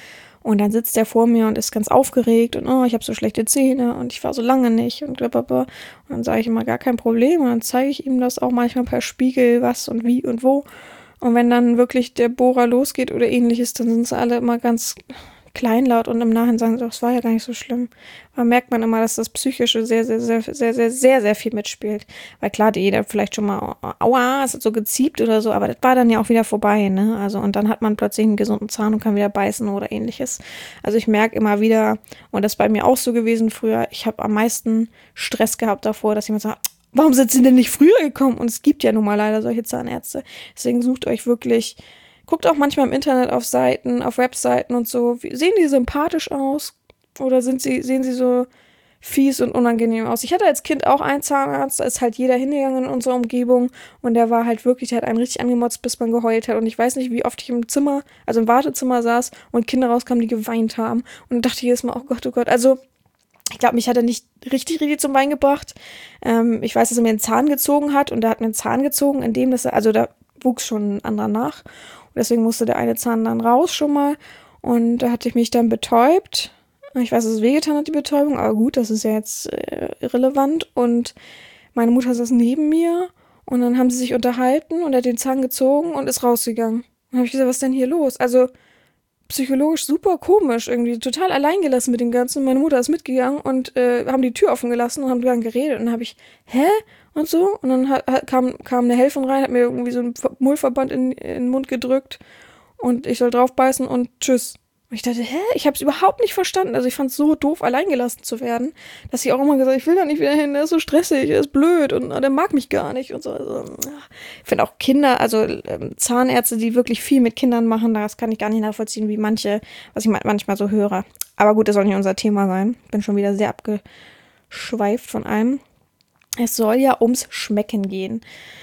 Und dann sitzt der vor mir und ist ganz aufgeregt und oh, ich habe so schlechte Zähne und ich war so lange nicht und blablabla. Und dann sage ich immer, gar kein Problem. Und dann zeige ich ihm das auch manchmal per Spiegel, was und wie und wo. Und wenn dann wirklich der Bohrer losgeht oder ähnliches, dann sind sie alle immer ganz kleinlaut und im Nachhinein sagen sie, das war ja gar nicht so schlimm. Da merkt man immer, dass das Psychische sehr, sehr, sehr, sehr, sehr, sehr, sehr viel mitspielt. Weil klar, jeder vielleicht schon mal, aua, es hat so geziebt oder so, aber das war dann ja auch wieder vorbei, ne? Also, und dann hat man plötzlich einen gesunden Zahn und kann wieder beißen oder ähnliches. Also ich merke immer wieder, und das ist bei mir auch so gewesen früher, ich habe am meisten Stress gehabt davor, dass jemand sagt, warum sind sie denn nicht früher gekommen? Und es gibt ja nun mal leider solche Zahnärzte. Deswegen sucht euch wirklich, guckt auch manchmal im Internet auf Seiten, auf Webseiten und so. Wie, sehen die sympathisch aus? Oder sind sie, sehen sie so fies und unangenehm aus? Ich hatte als Kind auch einen Zahnarzt, da ist halt jeder hingegangen in unserer Umgebung und der war halt wirklich, der hat einen richtig angemotzt, bis man geheult hat. Und ich weiß nicht, wie oft ich im Zimmer, also im Wartezimmer saß und Kinder rauskamen, die geweint haben. Und dann dachte ich jedes Mal, oh Gott, oh Gott. Also ich glaube, mich hat er nicht richtig, richtig zum Wein gebracht. Ähm, ich weiß, dass er mir einen Zahn gezogen hat und er hat mir einen Zahn gezogen, in dem, dass er, also da wuchs schon ein anderer nach. Und deswegen musste der eine Zahn dann raus schon mal. Und da hatte ich mich dann betäubt. Ich weiß, dass es wehgetan hat, die Betäubung, aber gut, das ist ja jetzt äh, irrelevant. Und meine Mutter saß neben mir und dann haben sie sich unterhalten und er hat den Zahn gezogen und ist rausgegangen. Dann habe ich gesagt, was ist denn hier los? Also psychologisch super komisch, irgendwie total alleingelassen mit dem Ganzen. Meine Mutter ist mitgegangen und äh, haben die Tür offen gelassen und haben dann geredet. Und dann habe ich, hä? Und so. Und dann hat, hat, kam, kam eine Helferin rein, hat mir irgendwie so einen Mullverband in, in den Mund gedrückt und ich soll drauf beißen und tschüss. Und ich dachte, hä? Ich habe es überhaupt nicht verstanden. Also ich fand es so doof, alleingelassen zu werden, dass sie auch immer gesagt, ich will da nicht wieder hin, der ist so stressig, der ist blöd und der mag mich gar nicht und so. Also, ich finde auch Kinder, also ähm, Zahnärzte, die wirklich viel mit Kindern machen, das kann ich gar nicht nachvollziehen, wie manche, was ich manchmal so höre. Aber gut, das soll nicht unser Thema sein. Bin schon wieder sehr abgeschweift von allem. Es soll ja ums Schmecken gehen.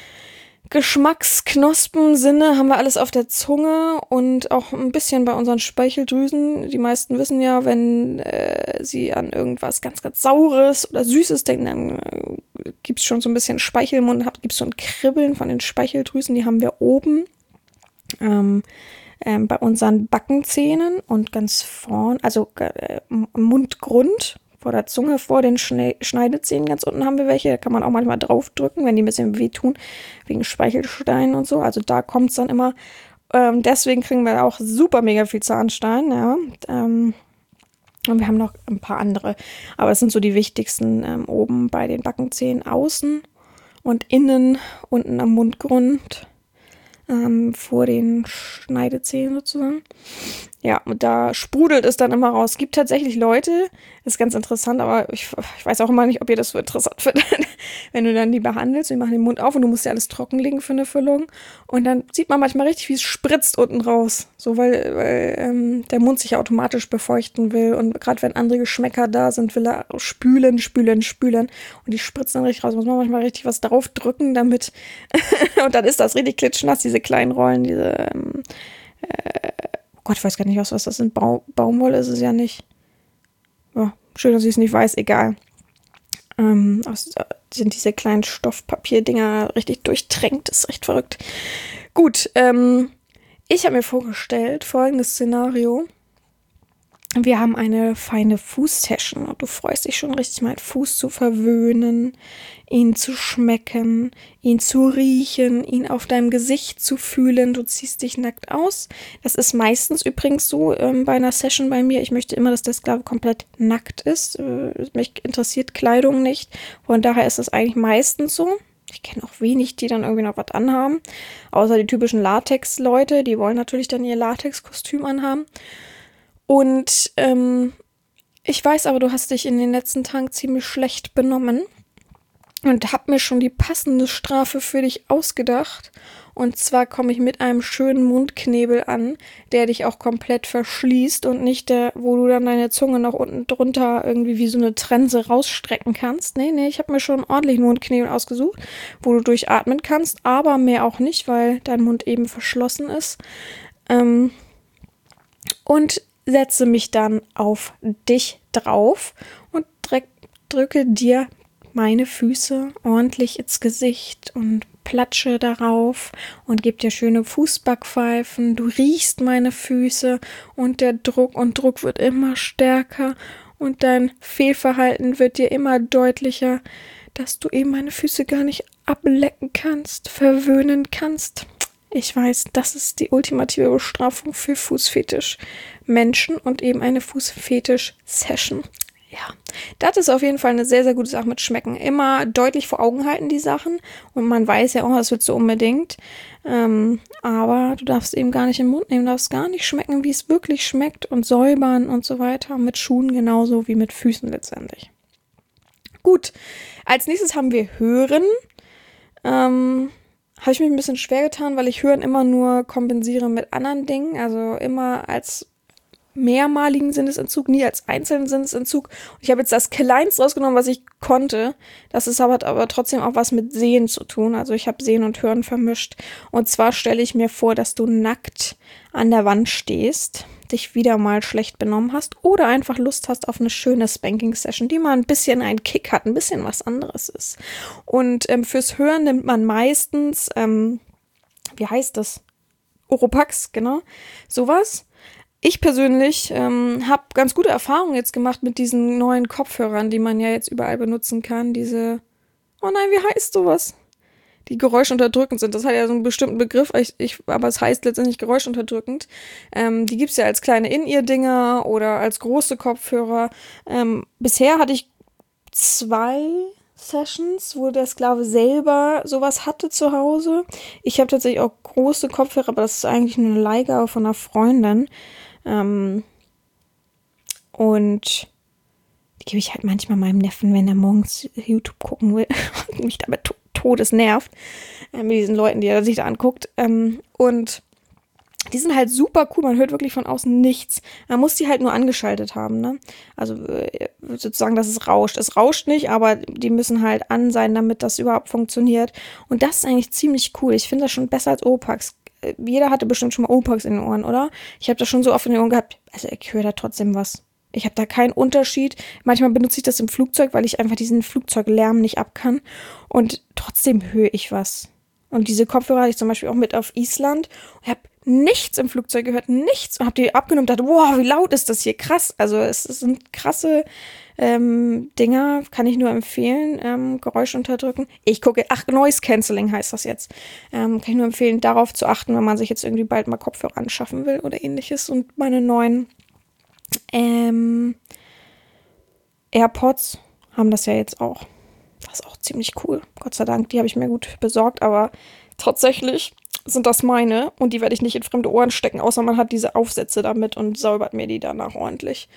Geschmacksknospen, Sinne haben wir alles auf der Zunge und auch ein bisschen bei unseren Speicheldrüsen. Die meisten wissen ja, wenn äh, sie an irgendwas ganz, ganz Saures oder Süßes denken, dann äh, gibt es schon so ein bisschen Speichel im Mund, gibt es so ein Kribbeln von den Speicheldrüsen, die haben wir oben ähm, ähm, bei unseren Backenzähnen und ganz vorn, also äh, im Mundgrund. Vor der Zunge, vor den Schne- Schneidezähnen ganz unten haben wir welche. Da kann man auch manchmal draufdrücken, wenn die ein bisschen wehtun, wegen Speichelsteinen und so. Also da kommt es dann immer. Ähm, deswegen kriegen wir auch super mega viel Zahnstein. Ja. Ähm, und wir haben noch ein paar andere. Aber es sind so die wichtigsten ähm, oben bei den Backenzähnen außen und innen, unten am Mundgrund, ähm, vor den Schneidezähnen sozusagen. Ja, und da sprudelt es dann immer raus. Es gibt tatsächlich Leute, das ist ganz interessant, aber ich, ich weiß auch immer nicht, ob ihr das so interessant findet, wenn du dann die behandelst, die machen den Mund auf und du musst ja alles trockenlegen für eine Füllung und dann sieht man manchmal richtig, wie es spritzt unten raus, so weil, weil ähm, der Mund sich ja automatisch befeuchten will und gerade wenn andere Geschmäcker da sind, will er spülen, spülen, spülen und die spritzen dann richtig raus. Muss man manchmal richtig was drauf drücken, damit und dann ist das richtig klitschnass, diese kleinen Rollen, diese ähm, äh, Gott, ich weiß gar nicht, was, was das sind. Ba- Baumwolle ist es ja nicht. Ja, schön, dass ich es nicht weiß, egal. Ähm, aus, sind diese kleinen Stoffpapierdinger richtig durchtränkt, ist recht verrückt. Gut, ähm, ich habe mir vorgestellt, folgendes Szenario. Wir haben eine feine Fußsession und du freust dich schon richtig, meinen Fuß zu verwöhnen, ihn zu schmecken, ihn zu riechen, ihn auf deinem Gesicht zu fühlen. Du ziehst dich nackt aus. Das ist meistens übrigens so ähm, bei einer Session bei mir. Ich möchte immer, dass der Sklave komplett nackt ist. Äh, mich interessiert Kleidung nicht. Von daher ist es eigentlich meistens so. Ich kenne auch wenig, die dann irgendwie noch was anhaben. Außer die typischen Latex-Leute. Die wollen natürlich dann ihr Latex-Kostüm anhaben. Und ähm, ich weiß aber, du hast dich in den letzten Tagen ziemlich schlecht benommen und hab mir schon die passende Strafe für dich ausgedacht. Und zwar komme ich mit einem schönen Mundknebel an, der dich auch komplett verschließt und nicht der, wo du dann deine Zunge noch unten drunter irgendwie wie so eine Trense rausstrecken kannst. Nee, nee, ich habe mir schon einen ordentlichen Mundknebel ausgesucht, wo du durchatmen kannst, aber mehr auch nicht, weil dein Mund eben verschlossen ist. Ähm, und setze mich dann auf dich drauf und drück, drücke dir meine Füße ordentlich ins Gesicht und platsche darauf und gebe dir schöne Fußbackpfeifen. Du riechst meine Füße und der Druck und Druck wird immer stärker und dein Fehlverhalten wird dir immer deutlicher, dass du eben meine Füße gar nicht ablecken kannst, verwöhnen kannst. Ich weiß, das ist die ultimative Bestrafung für Fußfetisch-Menschen und eben eine Fußfetisch-Session. Ja, das ist auf jeden Fall eine sehr, sehr gute Sache mit Schmecken. Immer deutlich vor Augen halten, die Sachen. Und man weiß ja auch, das willst du unbedingt. Ähm, aber du darfst eben gar nicht in den Mund nehmen, darfst gar nicht schmecken, wie es wirklich schmeckt und säubern und so weiter. Mit Schuhen genauso wie mit Füßen letztendlich. Gut, als nächstes haben wir Hören. Ähm... Habe ich mich ein bisschen schwer getan, weil ich Hören immer nur kompensiere mit anderen Dingen, also immer als mehrmaligen Sinnesentzug, nie als einzelnen Sinnesentzug. Und ich habe jetzt das Kleinste rausgenommen, was ich konnte. Das ist aber, aber trotzdem auch was mit Sehen zu tun. Also ich habe Sehen und Hören vermischt. Und zwar stelle ich mir vor, dass du nackt an der Wand stehst, dich wieder mal schlecht benommen hast oder einfach Lust hast auf eine schöne Spanking-Session, die mal ein bisschen einen Kick hat, ein bisschen was anderes ist. Und ähm, fürs Hören nimmt man meistens, ähm, wie heißt das? Oropax, genau, sowas. Ich persönlich ähm, habe ganz gute Erfahrungen jetzt gemacht mit diesen neuen Kopfhörern, die man ja jetzt überall benutzen kann. Diese, oh nein, wie heißt sowas? Die geräuschunterdrückend sind. Das hat ja so einen bestimmten Begriff, ich, ich, aber es heißt letztendlich geräuschunterdrückend. Ähm, die gibt's ja als kleine In-Ear-Dinger oder als große Kopfhörer. Ähm, bisher hatte ich zwei Sessions, wo der Sklave selber sowas hatte zu Hause. Ich habe tatsächlich auch große Kopfhörer, aber das ist eigentlich nur eine Leihgabe von einer Freundin. Ähm, und die gebe ich halt manchmal meinem Neffen, wenn er morgens YouTube gucken will und mich damit to- todes nervt, äh, mit diesen Leuten, die er sich da anguckt. Ähm, und die sind halt super cool, man hört wirklich von außen nichts. Man muss die halt nur angeschaltet haben, ne? Also äh, sozusagen, dass es rauscht. Es rauscht nicht, aber die müssen halt an sein, damit das überhaupt funktioniert. Und das ist eigentlich ziemlich cool. Ich finde das schon besser als Oropax. Jeder hatte bestimmt schon mal Oropax in den Ohren, oder? Ich habe das schon so oft in den Ohren gehabt. Also ich höre da trotzdem was. Ich habe da keinen Unterschied. Manchmal benutze ich das im Flugzeug, weil ich einfach diesen Flugzeuglärm nicht ab kann. Und trotzdem höre ich was. Und diese Kopfhörer hatte ich zum Beispiel auch mit auf Island. Ich habe nichts im Flugzeug gehört, nichts. Und habe die abgenommen und dachte, wow, wie laut ist das hier, krass. Also es, es sind krasse ähm, Dinger, kann ich nur empfehlen. Ähm, Geräusch unterdrücken. Ich gucke, ach, Noise Cancelling heißt das jetzt. Ähm, kann ich nur empfehlen, darauf zu achten, wenn man sich jetzt irgendwie bald mal Kopfhörer anschaffen will oder ähnliches. Und meine neuen ähm, AirPods haben das ja jetzt auch. Das ist auch ziemlich cool. Gott sei Dank, die habe ich mir gut besorgt, aber tatsächlich sind das meine und die werde ich nicht in fremde Ohren stecken, außer man hat diese Aufsätze damit und säubert mir die danach ordentlich.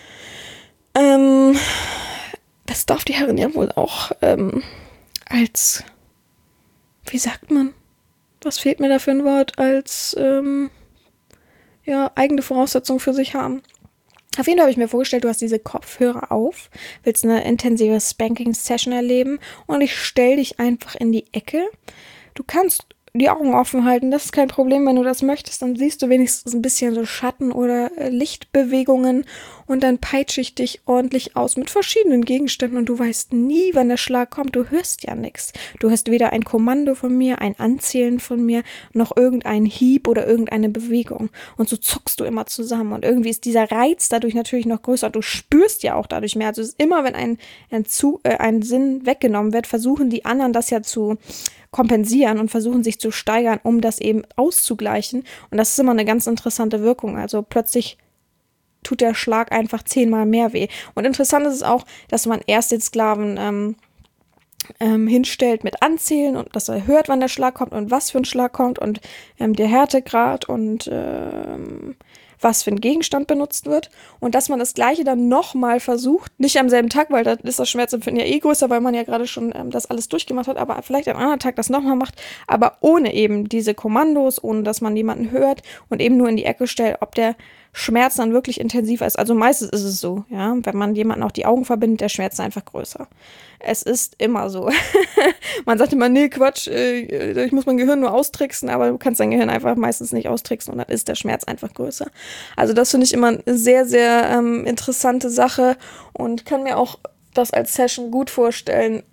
Ähm, das darf die Herrin ja wohl auch ähm, als, wie sagt man, was fehlt mir da für ein Wort, als ähm, ja, eigene Voraussetzung für sich haben. Auf jeden Fall habe ich mir vorgestellt, du hast diese Kopfhörer auf, willst eine intensive Spanking-Session erleben und ich stelle dich einfach in die Ecke. Du kannst die Augen offen halten, das ist kein Problem, wenn du das möchtest, dann siehst du wenigstens ein bisschen so Schatten oder äh, Lichtbewegungen und dann peitsche ich dich ordentlich aus mit verschiedenen Gegenständen und du weißt nie, wann der Schlag kommt, du hörst ja nichts. Du hörst weder ein Kommando von mir, ein Anzählen von mir, noch irgendeinen Hieb oder irgendeine Bewegung und so zuckst du immer zusammen und irgendwie ist dieser Reiz dadurch natürlich noch größer und du spürst ja auch dadurch mehr, also es ist immer, wenn ein, ein, Zu, äh, ein Sinn weggenommen wird, versuchen die anderen das ja zu kompensieren und versuchen sich zu steigern, um das eben auszugleichen. Und das ist immer eine ganz interessante Wirkung. Also plötzlich tut der Schlag einfach zehnmal mehr weh. Und interessant ist es auch, dass man erst den Sklaven ähm, ähm, hinstellt mit Anzählen und dass er hört, wann der Schlag kommt und was für ein Schlag kommt und ähm, der Härtegrad und ähm, was für ein Gegenstand benutzt wird und dass man das Gleiche dann nochmal versucht, nicht am selben Tag, weil da ist das Schmerzempfinden ja eh größer, weil man ja gerade schon ähm, das alles durchgemacht hat, aber vielleicht am anderen Tag das nochmal macht, aber ohne eben diese Kommandos, ohne dass man jemanden hört und eben nur in die Ecke stellt, ob der Schmerz dann wirklich intensiver ist. Also meistens ist es so, ja, wenn man jemanden auch die Augen verbindet, der Schmerz ist einfach größer. Es ist immer so. Man sagt immer, nee, Quatsch, äh, ich muss mein Gehirn nur austricksen, aber du kannst dein Gehirn einfach meistens nicht austricksen und dann ist der Schmerz einfach größer. Also das finde ich immer eine sehr, sehr ähm, interessante Sache und kann mir auch das als Session gut vorstellen,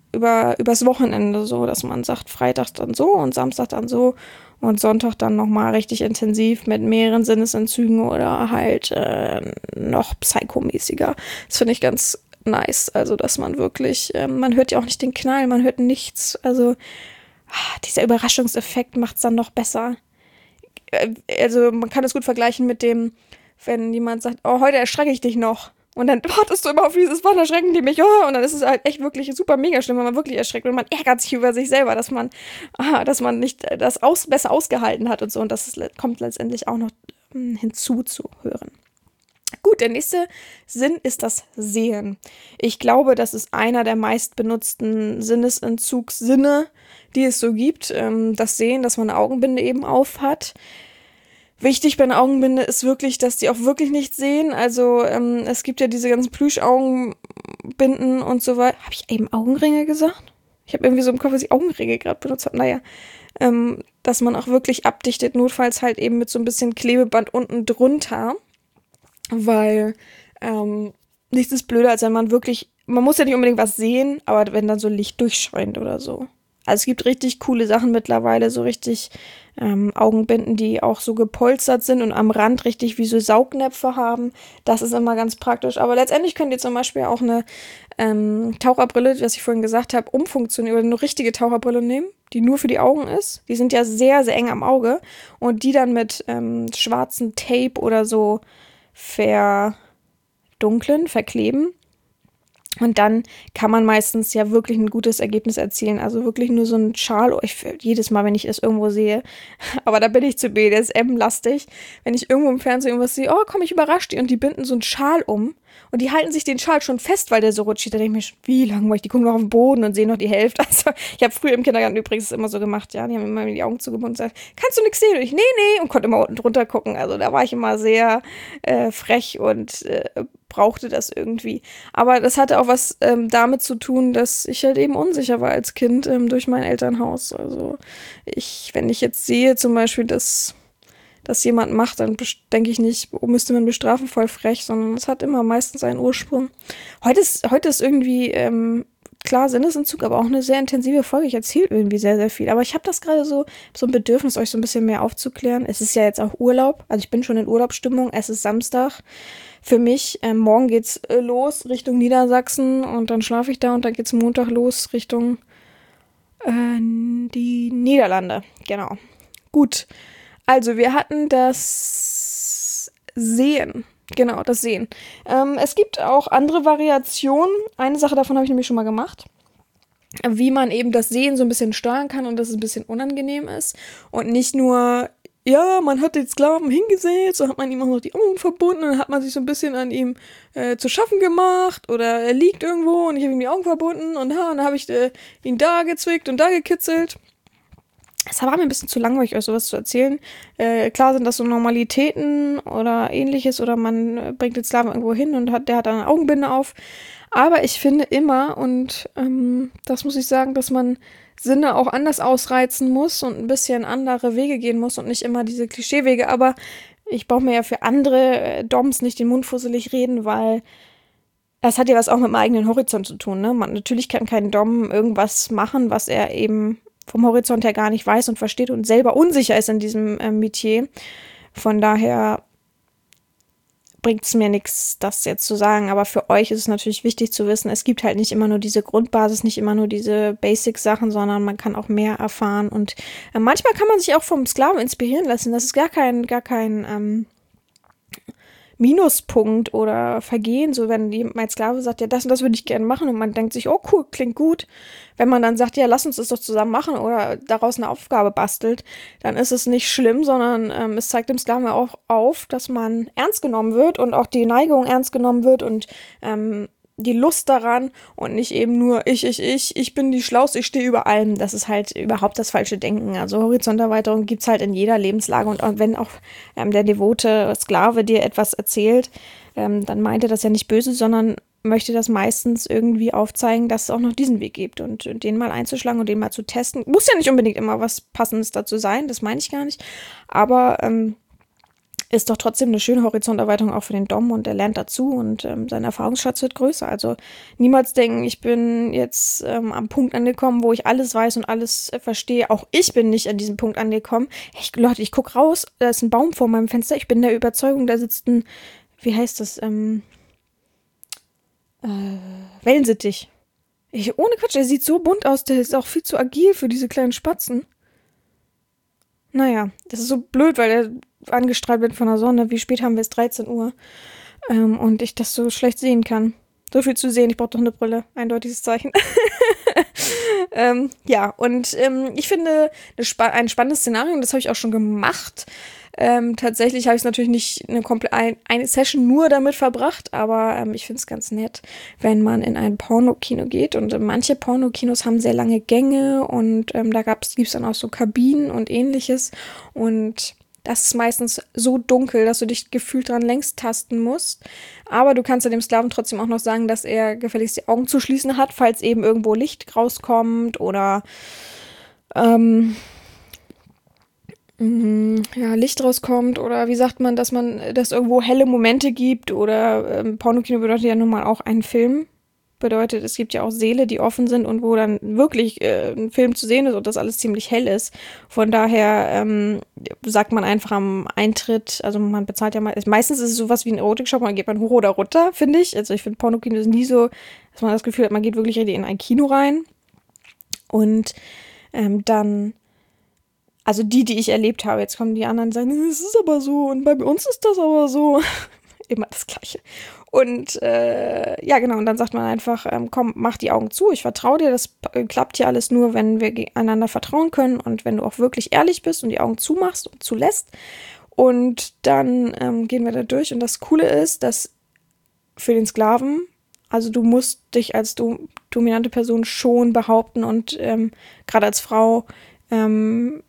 über übers Wochenende so, dass man sagt, Freitag dann so und Samstag dann so und Sonntag dann nochmal richtig intensiv mit mehreren Sinnesentzügen oder halt äh, noch psychomäßiger. Das finde ich ganz nice, also dass man wirklich, äh, man hört ja auch nicht den Knall, man hört nichts, also ah, dieser Überraschungseffekt macht es dann noch besser. Äh, also man kann es gut vergleichen mit dem, wenn jemand sagt, oh, heute erschrecke ich dich noch. Und dann wartest du immer auf dieses Wort, erschrecken die mich, oh, und dann ist es halt echt wirklich super mega schlimm, wenn man wirklich erschreckt und man ärgert sich über sich selber, dass man, ah, dass man nicht das aus, besser ausgehalten hat und so, und das ist, kommt letztendlich auch noch hm, hinzuzuhören. Gut, der nächste Sinn ist das Sehen. Ich glaube, das ist einer der meistbenutzten Sinnesentzugssinne, die es so gibt, ähm, das Sehen, dass man eine Augenbinde eben auf hat. Wichtig bei einer Augenbinde ist wirklich, dass die auch wirklich nichts sehen. Also ähm, es gibt ja diese ganzen Plüschaugenbinden und so weiter. Habe ich eben Augenringe gesagt? Ich habe irgendwie so im Kopf, dass ich Augenringe gerade benutzt habe. Naja, ähm, dass man auch wirklich abdichtet, notfalls halt eben mit so ein bisschen Klebeband unten drunter. Weil ähm, nichts ist blöder, als wenn man wirklich, man muss ja nicht unbedingt was sehen, aber wenn dann so Licht durchscheint oder so. Also es gibt richtig coole Sachen mittlerweile, so richtig ähm, Augenbinden, die auch so gepolstert sind und am Rand richtig wie so Saugnäpfe haben. Das ist immer ganz praktisch. Aber letztendlich könnt ihr zum Beispiel auch eine ähm, Taucherbrille, was ich vorhin gesagt habe, umfunktionieren oder eine richtige Taucherbrille nehmen, die nur für die Augen ist. Die sind ja sehr, sehr eng am Auge. Und die dann mit ähm, schwarzem Tape oder so verdunkeln, verkleben. Und dann kann man meistens ja wirklich ein gutes Ergebnis erzielen. Also wirklich nur so ein Schal. Ich, jedes Mal, wenn ich es irgendwo sehe, aber da bin ich zu B D S M-lastig, wenn ich irgendwo im Fernsehen irgendwas sehe, oh komm, ich überrasche die, und die binden so einen Schal um und die halten sich den Schal schon fest, weil der so rutschig. Da denke ich mir, wie langweilig, die gucken noch auf den Boden und sehen noch die Hälfte. Also ich habe früher im Kindergarten übrigens immer so gemacht, ja, die haben immer die Augen zugebunden und gesagt, kannst du nichts sehen? Und ich, nee, nee, und konnte immer unten drunter gucken. Also da war ich immer sehr äh, frech und äh, brauchte das irgendwie. Aber das hatte auch was ähm, damit zu tun, dass ich halt eben unsicher war als Kind ähm, durch mein Elternhaus. Also ich, wenn ich jetzt sehe zum Beispiel, dass das jemand macht, dann denke ich nicht, oh, müsste man bestrafen, voll frech, sondern es hat immer meistens einen Ursprung. Heute ist, heute ist irgendwie, ähm, klar, Sinnesentzug, aber auch eine sehr intensive Folge. Ich erzähle irgendwie sehr, sehr viel. Aber ich habe das gerade so, so ein Bedürfnis, euch so ein bisschen mehr aufzuklären. Es ist ja jetzt auch Urlaub, also ich bin schon in Urlaubsstimmung. Es ist Samstag. Für mich, ähm, morgen geht's äh, los Richtung Niedersachsen und dann schlafe ich da und dann geht's Montag los Richtung äh, die Niederlande. Genau. Gut. Also wir hatten das Sehen. Genau, das Sehen. Ähm, es gibt auch andere Variationen. Eine Sache davon habe ich nämlich schon mal gemacht. Wie man eben das Sehen so ein bisschen steuern kann und dass es ein bisschen unangenehm ist. Und nicht nur, ja, man hat den Sklaven hingesetzt, so hat man ihm auch noch die Augen verbunden und dann hat man sich so ein bisschen an ihm äh, zu schaffen gemacht oder er liegt irgendwo und ich habe ihm die Augen verbunden und, ha, und dann habe ich äh, ihn da gezwickt und da gekitzelt. Es war mir ein bisschen zu langweilig, euch sowas zu erzählen. Äh, klar sind das so Normalitäten oder ähnliches oder man bringt den Sklaven irgendwo hin und hat, der hat dann eine Augenbinde auf. Aber ich finde immer, und ähm, das muss ich sagen, dass man Sinne auch anders ausreizen muss und ein bisschen andere Wege gehen muss und nicht immer diese Klischeewege. Aber ich brauche mir ja für andere äh, Doms nicht den Mund fusselig reden, weil das hat ja was auch mit dem eigenen Horizont zu tun. Ne? Man, natürlich kann kein Dom irgendwas machen, was er eben vom Horizont her gar nicht weiß und versteht und selber unsicher ist in diesem äh, Metier. Von daher bringt es mir nichts, das jetzt zu sagen. Aber für euch ist es natürlich wichtig zu wissen, es gibt halt nicht immer nur diese Grundbasis, nicht immer nur diese Basic-Sachen, sondern man kann auch mehr erfahren. Und äh, manchmal kann man sich auch vom Sklaven inspirieren lassen. Das ist gar kein, gar kein ähm, Minuspunkt oder Vergehen, so wenn die, mein Sklave sagt, ja, das und das würde ich gerne machen und man denkt sich, oh cool, klingt gut. Wenn man dann sagt, ja, lass uns das doch zusammen machen oder daraus eine Aufgabe bastelt, dann ist es nicht schlimm, sondern ähm, es zeigt dem Sklaven auch auf, dass man ernst genommen wird und auch die Neigung ernst genommen wird und ähm, die Lust daran und nicht eben nur ich, ich, ich, ich bin die Schlauste, ich stehe über allem. Das ist halt überhaupt das falsche Denken. Also Horizonterweiterung gibt's halt in jeder Lebenslage und auch wenn auch ähm, der devote Sklave dir etwas erzählt, ähm, dann meint er das ja nicht böse, sondern möchte das meistens irgendwie aufzeigen, dass es auch noch diesen Weg gibt und, und den mal einzuschlagen und den mal zu testen. Muss ja nicht unbedingt immer was Passendes dazu sein, das meine ich gar nicht. Aber ähm, ist doch trotzdem eine schöne Horizonterweiterung auch für den Dom und er lernt dazu und ähm, sein Erfahrungsschatz wird größer. Also niemals denken, ich bin jetzt ähm, am Punkt angekommen, wo ich alles weiß und alles äh, verstehe. Auch ich bin nicht an diesem Punkt angekommen. Ich, Leute, ich gucke raus, da ist ein Baum vor meinem Fenster. Ich bin der Überzeugung, da sitzt ein, wie heißt das, ähm, äh, Wellensittich. Ich, ohne Quatsch, der sieht so bunt aus, der ist auch viel zu agil für diese kleinen Spatzen. Naja, das ist so blöd, weil er angestrahlt wird von der Sonne. Wie spät haben wir es? dreizehn Uhr. Ähm, und ich das so schlecht sehen kann. So viel zu sehen, ich brauche doch eine Brille. Eindeutiges Zeichen. ähm, ja, und ähm, ich finde eine spa- ein spannendes Szenario, und das habe ich auch schon gemacht. Ähm, tatsächlich habe ich es natürlich nicht eine, komple- ein, eine Session nur damit verbracht, aber ähm, ich finde es ganz nett, wenn man in ein Pornokino geht. Und äh, manche Pornokinos haben sehr lange Gänge und ähm, da gibt es dann auch so Kabinen und ähnliches. Und das ist meistens so dunkel, dass du dich gefühlt dran längst tasten musst. Aber du kannst ja dem Sklaven trotzdem auch noch sagen, dass er gefälligst die Augen zu schließen hat, falls eben irgendwo Licht rauskommt oder ähm, ja, Licht rauskommt oder wie sagt man, dass man, dass irgendwo helle Momente gibt oder ähm, Pornokino bedeutet ja nun mal auch ein Film. Bedeutet, es gibt ja auch Säle, die offen sind und wo dann wirklich äh, ein Film zu sehen ist und das alles ziemlich hell ist. Von daher ähm, sagt man einfach am Eintritt, also man bezahlt ja mal, meistens ist es sowas wie ein Erotikshop, man geht man hoch oder runter, finde ich. Also ich finde Pornokino ist nie so, dass man das Gefühl hat, man geht wirklich richtig in ein Kino rein. Und ähm, dann Also die, die ich erlebt habe, jetzt kommen die anderen und sagen, es ist aber so und bei uns ist das aber so. Immer das Gleiche. Und äh, ja, genau, und dann sagt man einfach, ähm, komm, mach die Augen zu, ich vertraue dir, das p- klappt hier alles nur, wenn wir einander vertrauen können und wenn du auch wirklich ehrlich bist und die Augen zumachst und zulässt. Und dann ähm, gehen wir da durch. Und das Coole ist, dass für den Sklaven, also du musst dich als do- dominante Person schon behaupten und ähm, gerade als Frau ähm,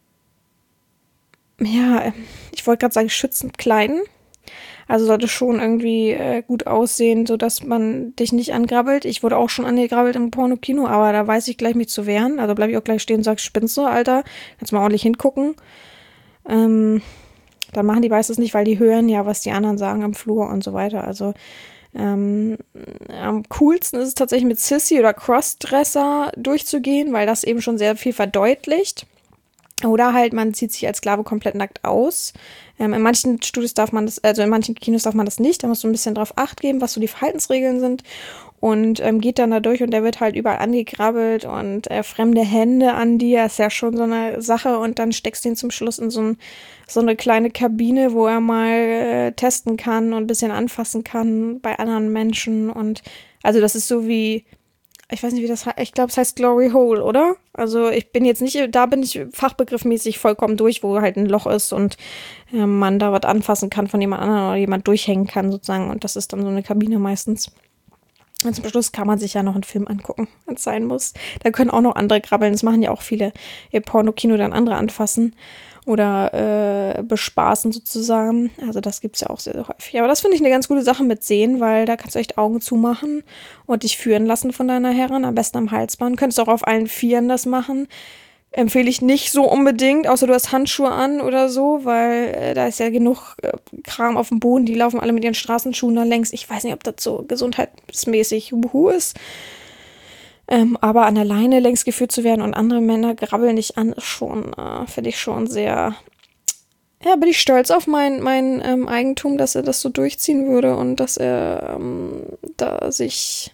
ja, ich wollte gerade sagen, schützend kleiden. Also sollte schon irgendwie äh, gut aussehen, sodass man dich nicht angrabbelt. Ich wurde auch schon angegrabbelt im Pornokino, aber da weiß ich gleich, mich zu wehren. Also bleibe ich auch gleich stehen und sage, spinnst du, Alter? Kannst mal ordentlich hingucken. Ähm, dann machen die meistens nicht, weil die hören ja, was die anderen sagen am Flur und so weiter. Also ähm, am coolsten ist es tatsächlich mit Sissy oder Crossdresser durchzugehen, weil das eben schon sehr viel verdeutlicht. Oder halt, man zieht sich als Sklave komplett nackt aus. Ähm, in manchen Studios darf man das, also in manchen Kinos darf man das nicht. Da musst du ein bisschen drauf Acht geben, was so die Verhaltensregeln sind. Und ähm, geht dann da durch und der wird halt überall angekrabbelt und äh, fremde Hände an dir. Ist ja schon so eine Sache. Und dann steckst du ihn zum Schluss in so, ein, so eine kleine Kabine, wo er mal äh, testen kann und ein bisschen anfassen kann bei anderen Menschen. Und also das ist so wie, ich weiß nicht, wie das heißt, ich glaube, es heißt Glory Hole, oder? Also ich bin jetzt nicht, da bin ich fachbegriffmäßig vollkommen durch, wo halt ein Loch ist und äh, man da was anfassen kann von jemand anderem oder jemand durchhängen kann sozusagen und das ist dann so eine Kabine meistens. Und zum Schluss kann man sich ja noch einen Film angucken, wenn es sein muss. Da können auch noch andere krabbeln, das machen ja auch viele im Pornokino, dann andere anfassen oder äh, bespaßen sozusagen. Also das gibt's ja auch sehr, sehr häufig. Aber das finde ich eine ganz gute Sache mit Sehen, weil da kannst du echt Augen zumachen und dich führen lassen von deiner Herrin, am besten am Halsband. Könntest auch auf allen Vieren das machen. Empfehle ich nicht so unbedingt, außer du hast Handschuhe an oder so, weil äh, da ist ja genug äh, Kram auf dem Boden, die laufen alle mit ihren Straßenschuhen da längs. Ich weiß nicht, ob das so gesundheitsmäßig wuhu ist. Ähm, aber an der Leine längs geführt zu werden und andere Männer grabbeln dich an, ist schon, äh, finde ich schon sehr, ja, bin ich stolz auf mein, mein ähm, Eigentum, dass er das so durchziehen würde und dass er ähm, da sich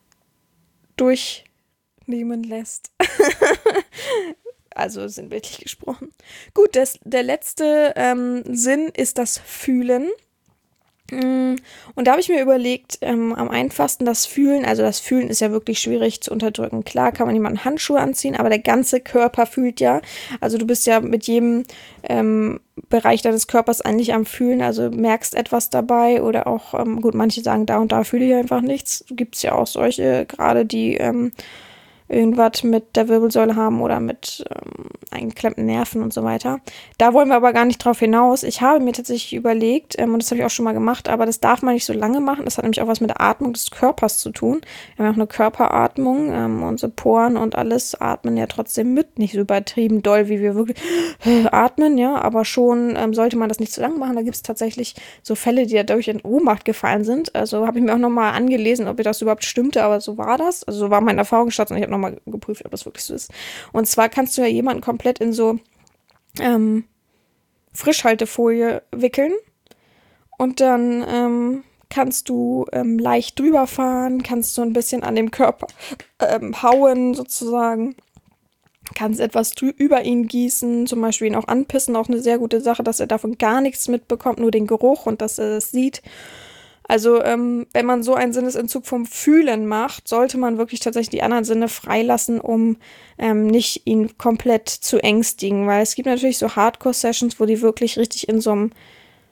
durchnehmen lässt. Also sinnbildlich gesprochen. Gut, das, der letzte ähm, Sinn ist das Fühlen. Und da habe ich mir überlegt, ähm, am einfachsten das Fühlen, also das Fühlen ist ja wirklich schwierig zu unterdrücken. Klar kann man jemanden Handschuhe anziehen, aber der ganze Körper fühlt ja. Also du bist ja mit jedem ähm, Bereich deines Körpers eigentlich am Fühlen, also merkst etwas dabei oder auch, ähm, gut, manche sagen, da und da fühle ich einfach nichts. Gibt es ja auch solche, gerade die ähm, irgendwas mit der Wirbelsäule haben oder mit ähm, eingeklemmten Nerven und so weiter. Da wollen wir aber gar nicht drauf hinaus. Ich habe mir tatsächlich überlegt, ähm, und das habe ich auch schon mal gemacht, aber das darf man nicht so lange machen. Das hat nämlich auch was mit der Atmung des Körpers zu tun. Wir haben auch eine Körperatmung. Ähm, unsere Poren und alles atmen ja trotzdem mit. Nicht so übertrieben doll, wie wir wirklich atmen, ja, aber schon ähm, sollte man das nicht zu lange machen. Da gibt es tatsächlich so Fälle, die dadurch in Ohnmacht gefallen sind. Also habe ich mir auch nochmal angelesen, ob das überhaupt stimmte, aber so war das. Also so war meine Erfahrungsschatz und ich habe nochmal geprüft, ob das wirklich so ist. Und zwar kannst du ja jemanden komplett in so ähm, Frischhaltefolie wickeln und dann ähm, kannst du ähm, leicht drüber fahren, kannst so ein bisschen an dem Körper ähm, hauen sozusagen, kannst etwas drü- über ihn gießen, zum Beispiel ihn auch anpissen, auch eine sehr gute Sache, dass er davon gar nichts mitbekommt, nur den Geruch und dass er das sieht. Also ähm, wenn man so einen Sinnesentzug vom Fühlen macht, sollte man wirklich tatsächlich die anderen Sinne freilassen, um ähm, nicht ihn komplett zu ängstigen, weil es gibt natürlich so Hardcore-Sessions, wo die wirklich richtig in so einem,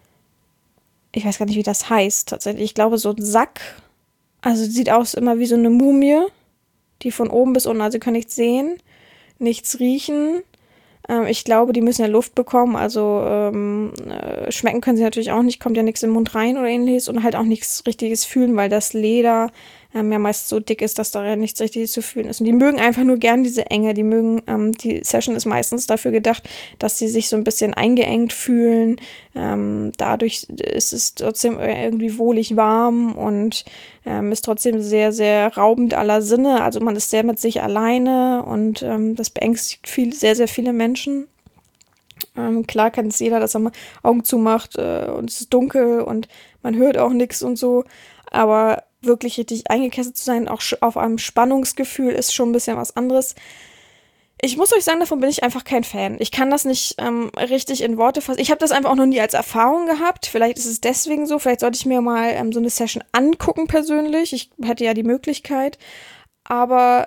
ich weiß gar nicht, wie das heißt tatsächlich, ich glaube so ein Sack, also sieht aus immer wie so eine Mumie, die von oben bis unten, also sie können nichts sehen, nichts riechen. Ähm, ich glaube, die müssen ja Luft bekommen, also ähm, äh, schmecken können sie natürlich auch nicht, kommt ja nichts im Mund rein oder ähnliches und halt auch nichts Richtiges fühlen, weil das Leder ähm, ja meist so dick ist, dass da ja nichts Richtiges zu fühlen ist. Und die mögen einfach nur gern diese Enge, die mögen, ähm, die Session ist meistens dafür gedacht, dass sie sich so ein bisschen eingeengt fühlen. Ähm, dadurch ist es trotzdem irgendwie wohlig warm und ähm, ist trotzdem sehr, sehr raubend aller Sinne. Also man ist sehr mit sich alleine und ähm, das beängstigt viel, sehr, sehr viele Menschen. Ähm, klar kennt es jeder, dass er mal Augen zumacht äh, und es ist dunkel und man hört auch nichts und so, aber wirklich richtig eingekesselt zu sein, auch sch- auf einem Spannungsgefühl ist schon ein bisschen was anderes. Ich muss euch sagen, davon bin ich einfach kein Fan. Ich kann das nicht ähm, richtig in Worte fassen. Ich habe das einfach auch noch nie als Erfahrung gehabt. Vielleicht ist es deswegen so. Vielleicht sollte ich mir mal ähm, so eine Session angucken persönlich. Ich hätte ja die Möglichkeit. Aber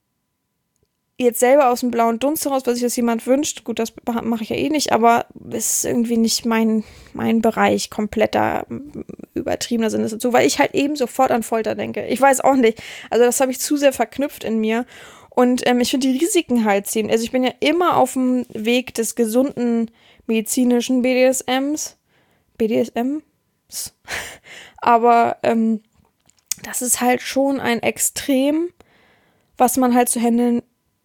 jetzt selber aus dem blauen Dunst heraus, was sich das jemand wünscht, gut, das mache ich ja eh nicht, aber es ist irgendwie nicht mein, mein Bereich, kompletter, übertriebener Sinne dazu, weil ich halt eben sofort an Folter denke. Ich weiß auch nicht. Also das habe ich zu sehr verknüpft in mir. Und ähm, ich finde die Risiken halt ziemlich. Also ich bin ja immer auf dem Weg des gesunden medizinischen B D S Ms. B D S Ms? Aber ähm, das ist halt schon ein Extrem, was man halt zu handeln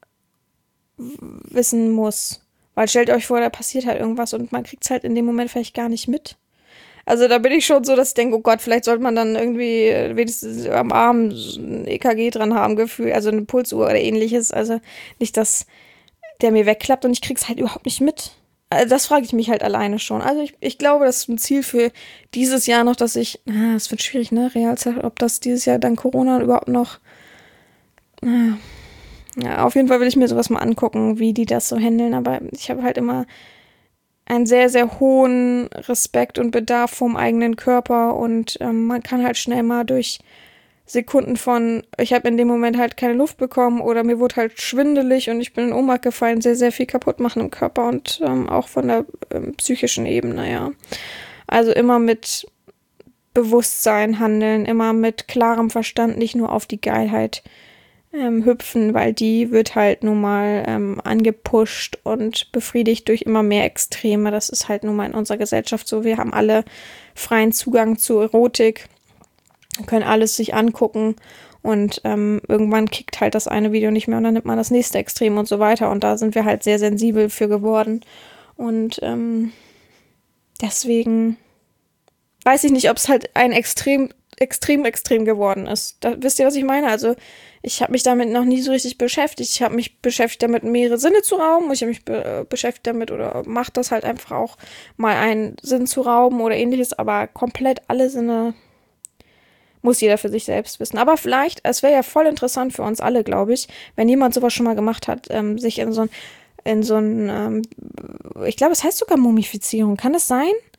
wissen muss. Weil stellt euch vor, da passiert halt irgendwas und man kriegt es halt in dem Moment vielleicht gar nicht mit. Also da bin ich schon so, dass ich denke, oh Gott, vielleicht sollte man dann irgendwie wenigstens am Arm ein E K G dran haben, Gefühl, also eine Pulsuhr oder ähnliches. Also nicht, dass der mir wegklappt und ich krieg's halt überhaupt nicht mit. Also das frage ich mich halt alleine schon. Also ich, ich glaube, das ist ein Ziel für dieses Jahr noch, dass ich, ah, es wird schwierig, ne, Realzeit, ob das dieses Jahr dann Corona überhaupt noch, ah, ja, auf jeden Fall will ich mir sowas mal angucken, wie die das so handeln, aber ich habe halt immer einen sehr, sehr hohen Respekt und Bedarf vom eigenen Körper und ähm, man kann halt schnell mal durch Sekunden von, ich habe in dem Moment halt keine Luft bekommen oder mir wurde halt schwindelig und ich bin in Ohnmacht gefallen, sehr, sehr viel kaputt machen im Körper und ähm, auch von der ähm, psychischen Ebene, ja. Also immer mit Bewusstsein handeln, immer mit klarem Verstand, nicht nur auf die Geilheit Ähm, hüpfen, weil die wird halt nun mal ähm, angepusht und befriedigt durch immer mehr Extreme. Das ist halt nun mal in unserer Gesellschaft so. Wir haben alle freien Zugang zu Erotik, können alles sich angucken und ähm, irgendwann kickt halt das eine Video nicht mehr und dann nimmt man das nächste Extrem und so weiter und da sind wir halt sehr sensibel für geworden und ähm, deswegen weiß ich nicht, ob es halt ein extrem, extrem, extrem geworden ist. Da, wisst ihr, was ich meine? Also ich habe mich damit noch nie so richtig beschäftigt. Ich habe mich beschäftigt damit, mehrere Sinne zu rauben. Ich habe mich be- beschäftigt damit oder mache das halt einfach auch mal einen Sinn zu rauben oder ähnliches. Aber komplett alle Sinne muss jeder für sich selbst wissen. Aber vielleicht, es wäre ja voll interessant für uns alle, glaube ich, wenn jemand sowas schon mal gemacht hat, ähm, sich in so ein, in so ein, ähm, ich glaube, es heißt sogar Mumifizierung. Kann das sein?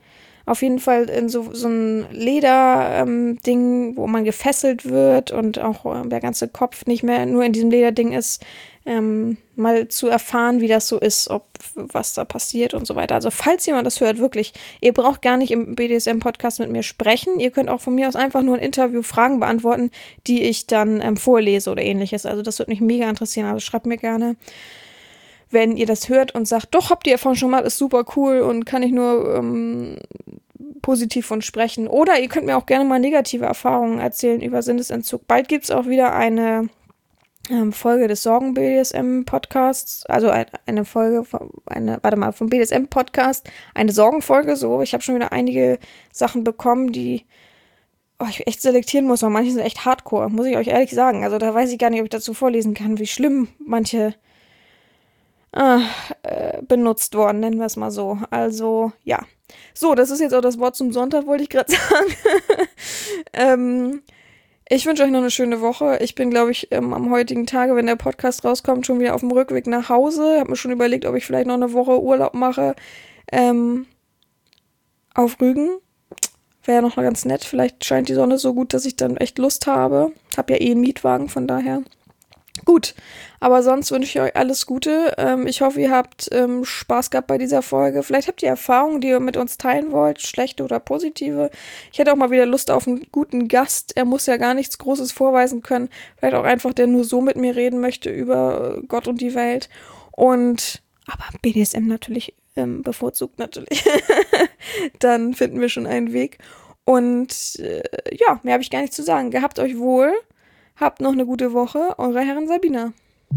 Auf jeden Fall in so, so ein Leder-Ding, ähm, wo man gefesselt wird und auch äh, der ganze Kopf nicht mehr nur in diesem Lederding ist, ähm, mal zu erfahren, wie das so ist, ob was da passiert und so weiter. Also falls jemand das hört, wirklich, ihr braucht gar nicht im B D S M-Podcast mit mir sprechen. Ihr könnt auch von mir aus einfach nur ein Interview Fragen beantworten, die ich dann ähm, vorlese oder ähnliches. Also das würde mich mega interessieren. Also schreibt mir gerne, wenn ihr das hört und sagt, doch, habt ihr davon schon mal, ist super cool und kann ich nur ähm, positiv von sprechen. Oder ihr könnt mir auch gerne mal negative Erfahrungen erzählen über Sinnesentzug. Bald gibt es auch wieder eine ähm, Folge des Sorgen-B D S M-Podcasts, also ein, eine Folge, von, eine, warte mal, vom B D S M-Podcast, eine Sorgenfolge, so. Ich habe schon wieder einige Sachen bekommen, die oh, ich echt selektieren muss, weil manche sind echt hardcore, muss ich euch ehrlich sagen. Also da weiß ich gar nicht, ob ich dazu vorlesen kann, wie schlimm manche Ah, äh, benutzt worden, nennen wir es mal so. Also, ja. So, das ist jetzt auch das Wort zum Sonntag, wollte ich gerade sagen. ähm, ich wünsche euch noch eine schöne Woche. Ich bin, glaube ich, ähm, am heutigen Tage, wenn der Podcast rauskommt, schon wieder auf dem Rückweg nach Hause. Ich habe mir schon überlegt, ob ich vielleicht noch eine Woche Urlaub mache. Ähm, auf Rügen. Wäre ja noch mal ganz nett. Vielleicht scheint die Sonne so gut, dass ich dann echt Lust habe. Hab ja eh einen Mietwagen, von daher. Gut, aber sonst wünsche ich euch alles Gute. Ähm, ich hoffe, ihr habt ähm, Spaß gehabt bei dieser Folge. Vielleicht habt ihr Erfahrungen, die ihr mit uns teilen wollt, schlechte oder positive. Ich hätte auch mal wieder Lust auf einen guten Gast. Er muss ja gar nichts Großes vorweisen können. Vielleicht auch einfach, der nur so mit mir reden möchte über Gott und die Welt. Und, aber B D S M natürlich ähm, bevorzugt natürlich. Dann finden wir schon einen Weg. Und äh, ja, mehr habe ich gar nicht zu sagen. Gehabt euch wohl. Habt noch eine gute Woche, eure Herren Sabina.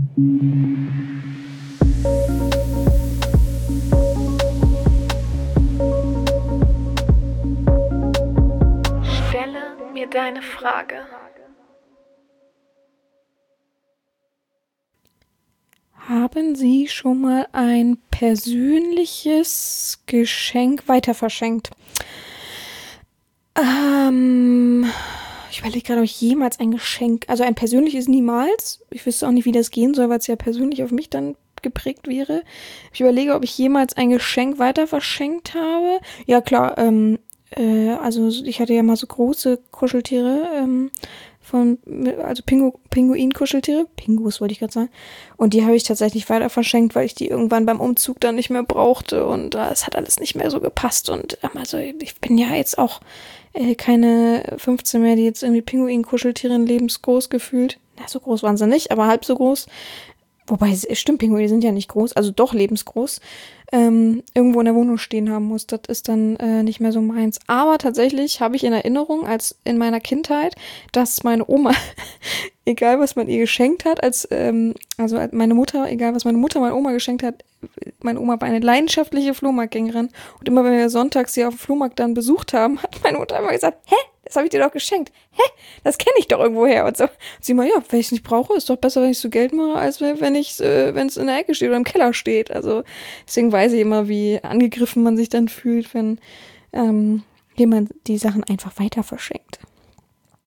Stelle mir deine Frage. Haben Sie schon mal ein persönliches Geschenk weiterverschenkt? Ähm... Ich überlege gerade, ob ich jemals ein Geschenk, also ein persönliches niemals. Ich wüsste auch nicht, wie das gehen soll, weil es ja persönlich auf mich dann geprägt wäre. Ich überlege, ob ich jemals ein Geschenk weiter verschenkt habe. Ja, klar, ähm, äh, also ich hatte ja mal so große Kuscheltiere, ähm, von, also Pingu, Pinguin-Kuscheltiere, Pingus wollte ich gerade sagen. Und die habe ich tatsächlich weiter verschenkt, weil ich die irgendwann beim Umzug dann nicht mehr brauchte und äh, es hat alles nicht mehr so gepasst. Und ähm, also ich bin ja jetzt auch äh, keine fünfzehn mehr, die jetzt irgendwie Pinguin-Kuscheltieren lebensgroß gefühlt. Na, so groß waren sie nicht, aber halb so groß. Wobei, es stimmt, Pinguine sind ja nicht groß, also doch lebensgroß, ähm, irgendwo in der Wohnung stehen haben muss. Das ist dann äh, nicht mehr so meins. Aber tatsächlich habe ich in Erinnerung, als in meiner Kindheit, dass meine Oma, egal was man ihr geschenkt hat, als ähm, also meine Mutter, egal was meine Mutter meiner Oma geschenkt hat, meine Oma war eine leidenschaftliche Flohmarktgängerin. Und immer wenn wir sonntags sie auf dem Flohmarkt dann besucht haben, hat meine Mutter immer gesagt, hä? Das habe ich dir doch geschenkt. Hä? Das kenne ich doch irgendwo her. Und so. Und sie mal, ja, wenn ich es nicht brauche, ist doch besser, wenn ich so Geld mache, als wenn ich äh, wenn es in der Ecke steht oder im Keller steht. Also deswegen weiß ich immer, wie angegriffen man sich dann fühlt, wenn ähm, jemand die Sachen einfach weiter verschenkt.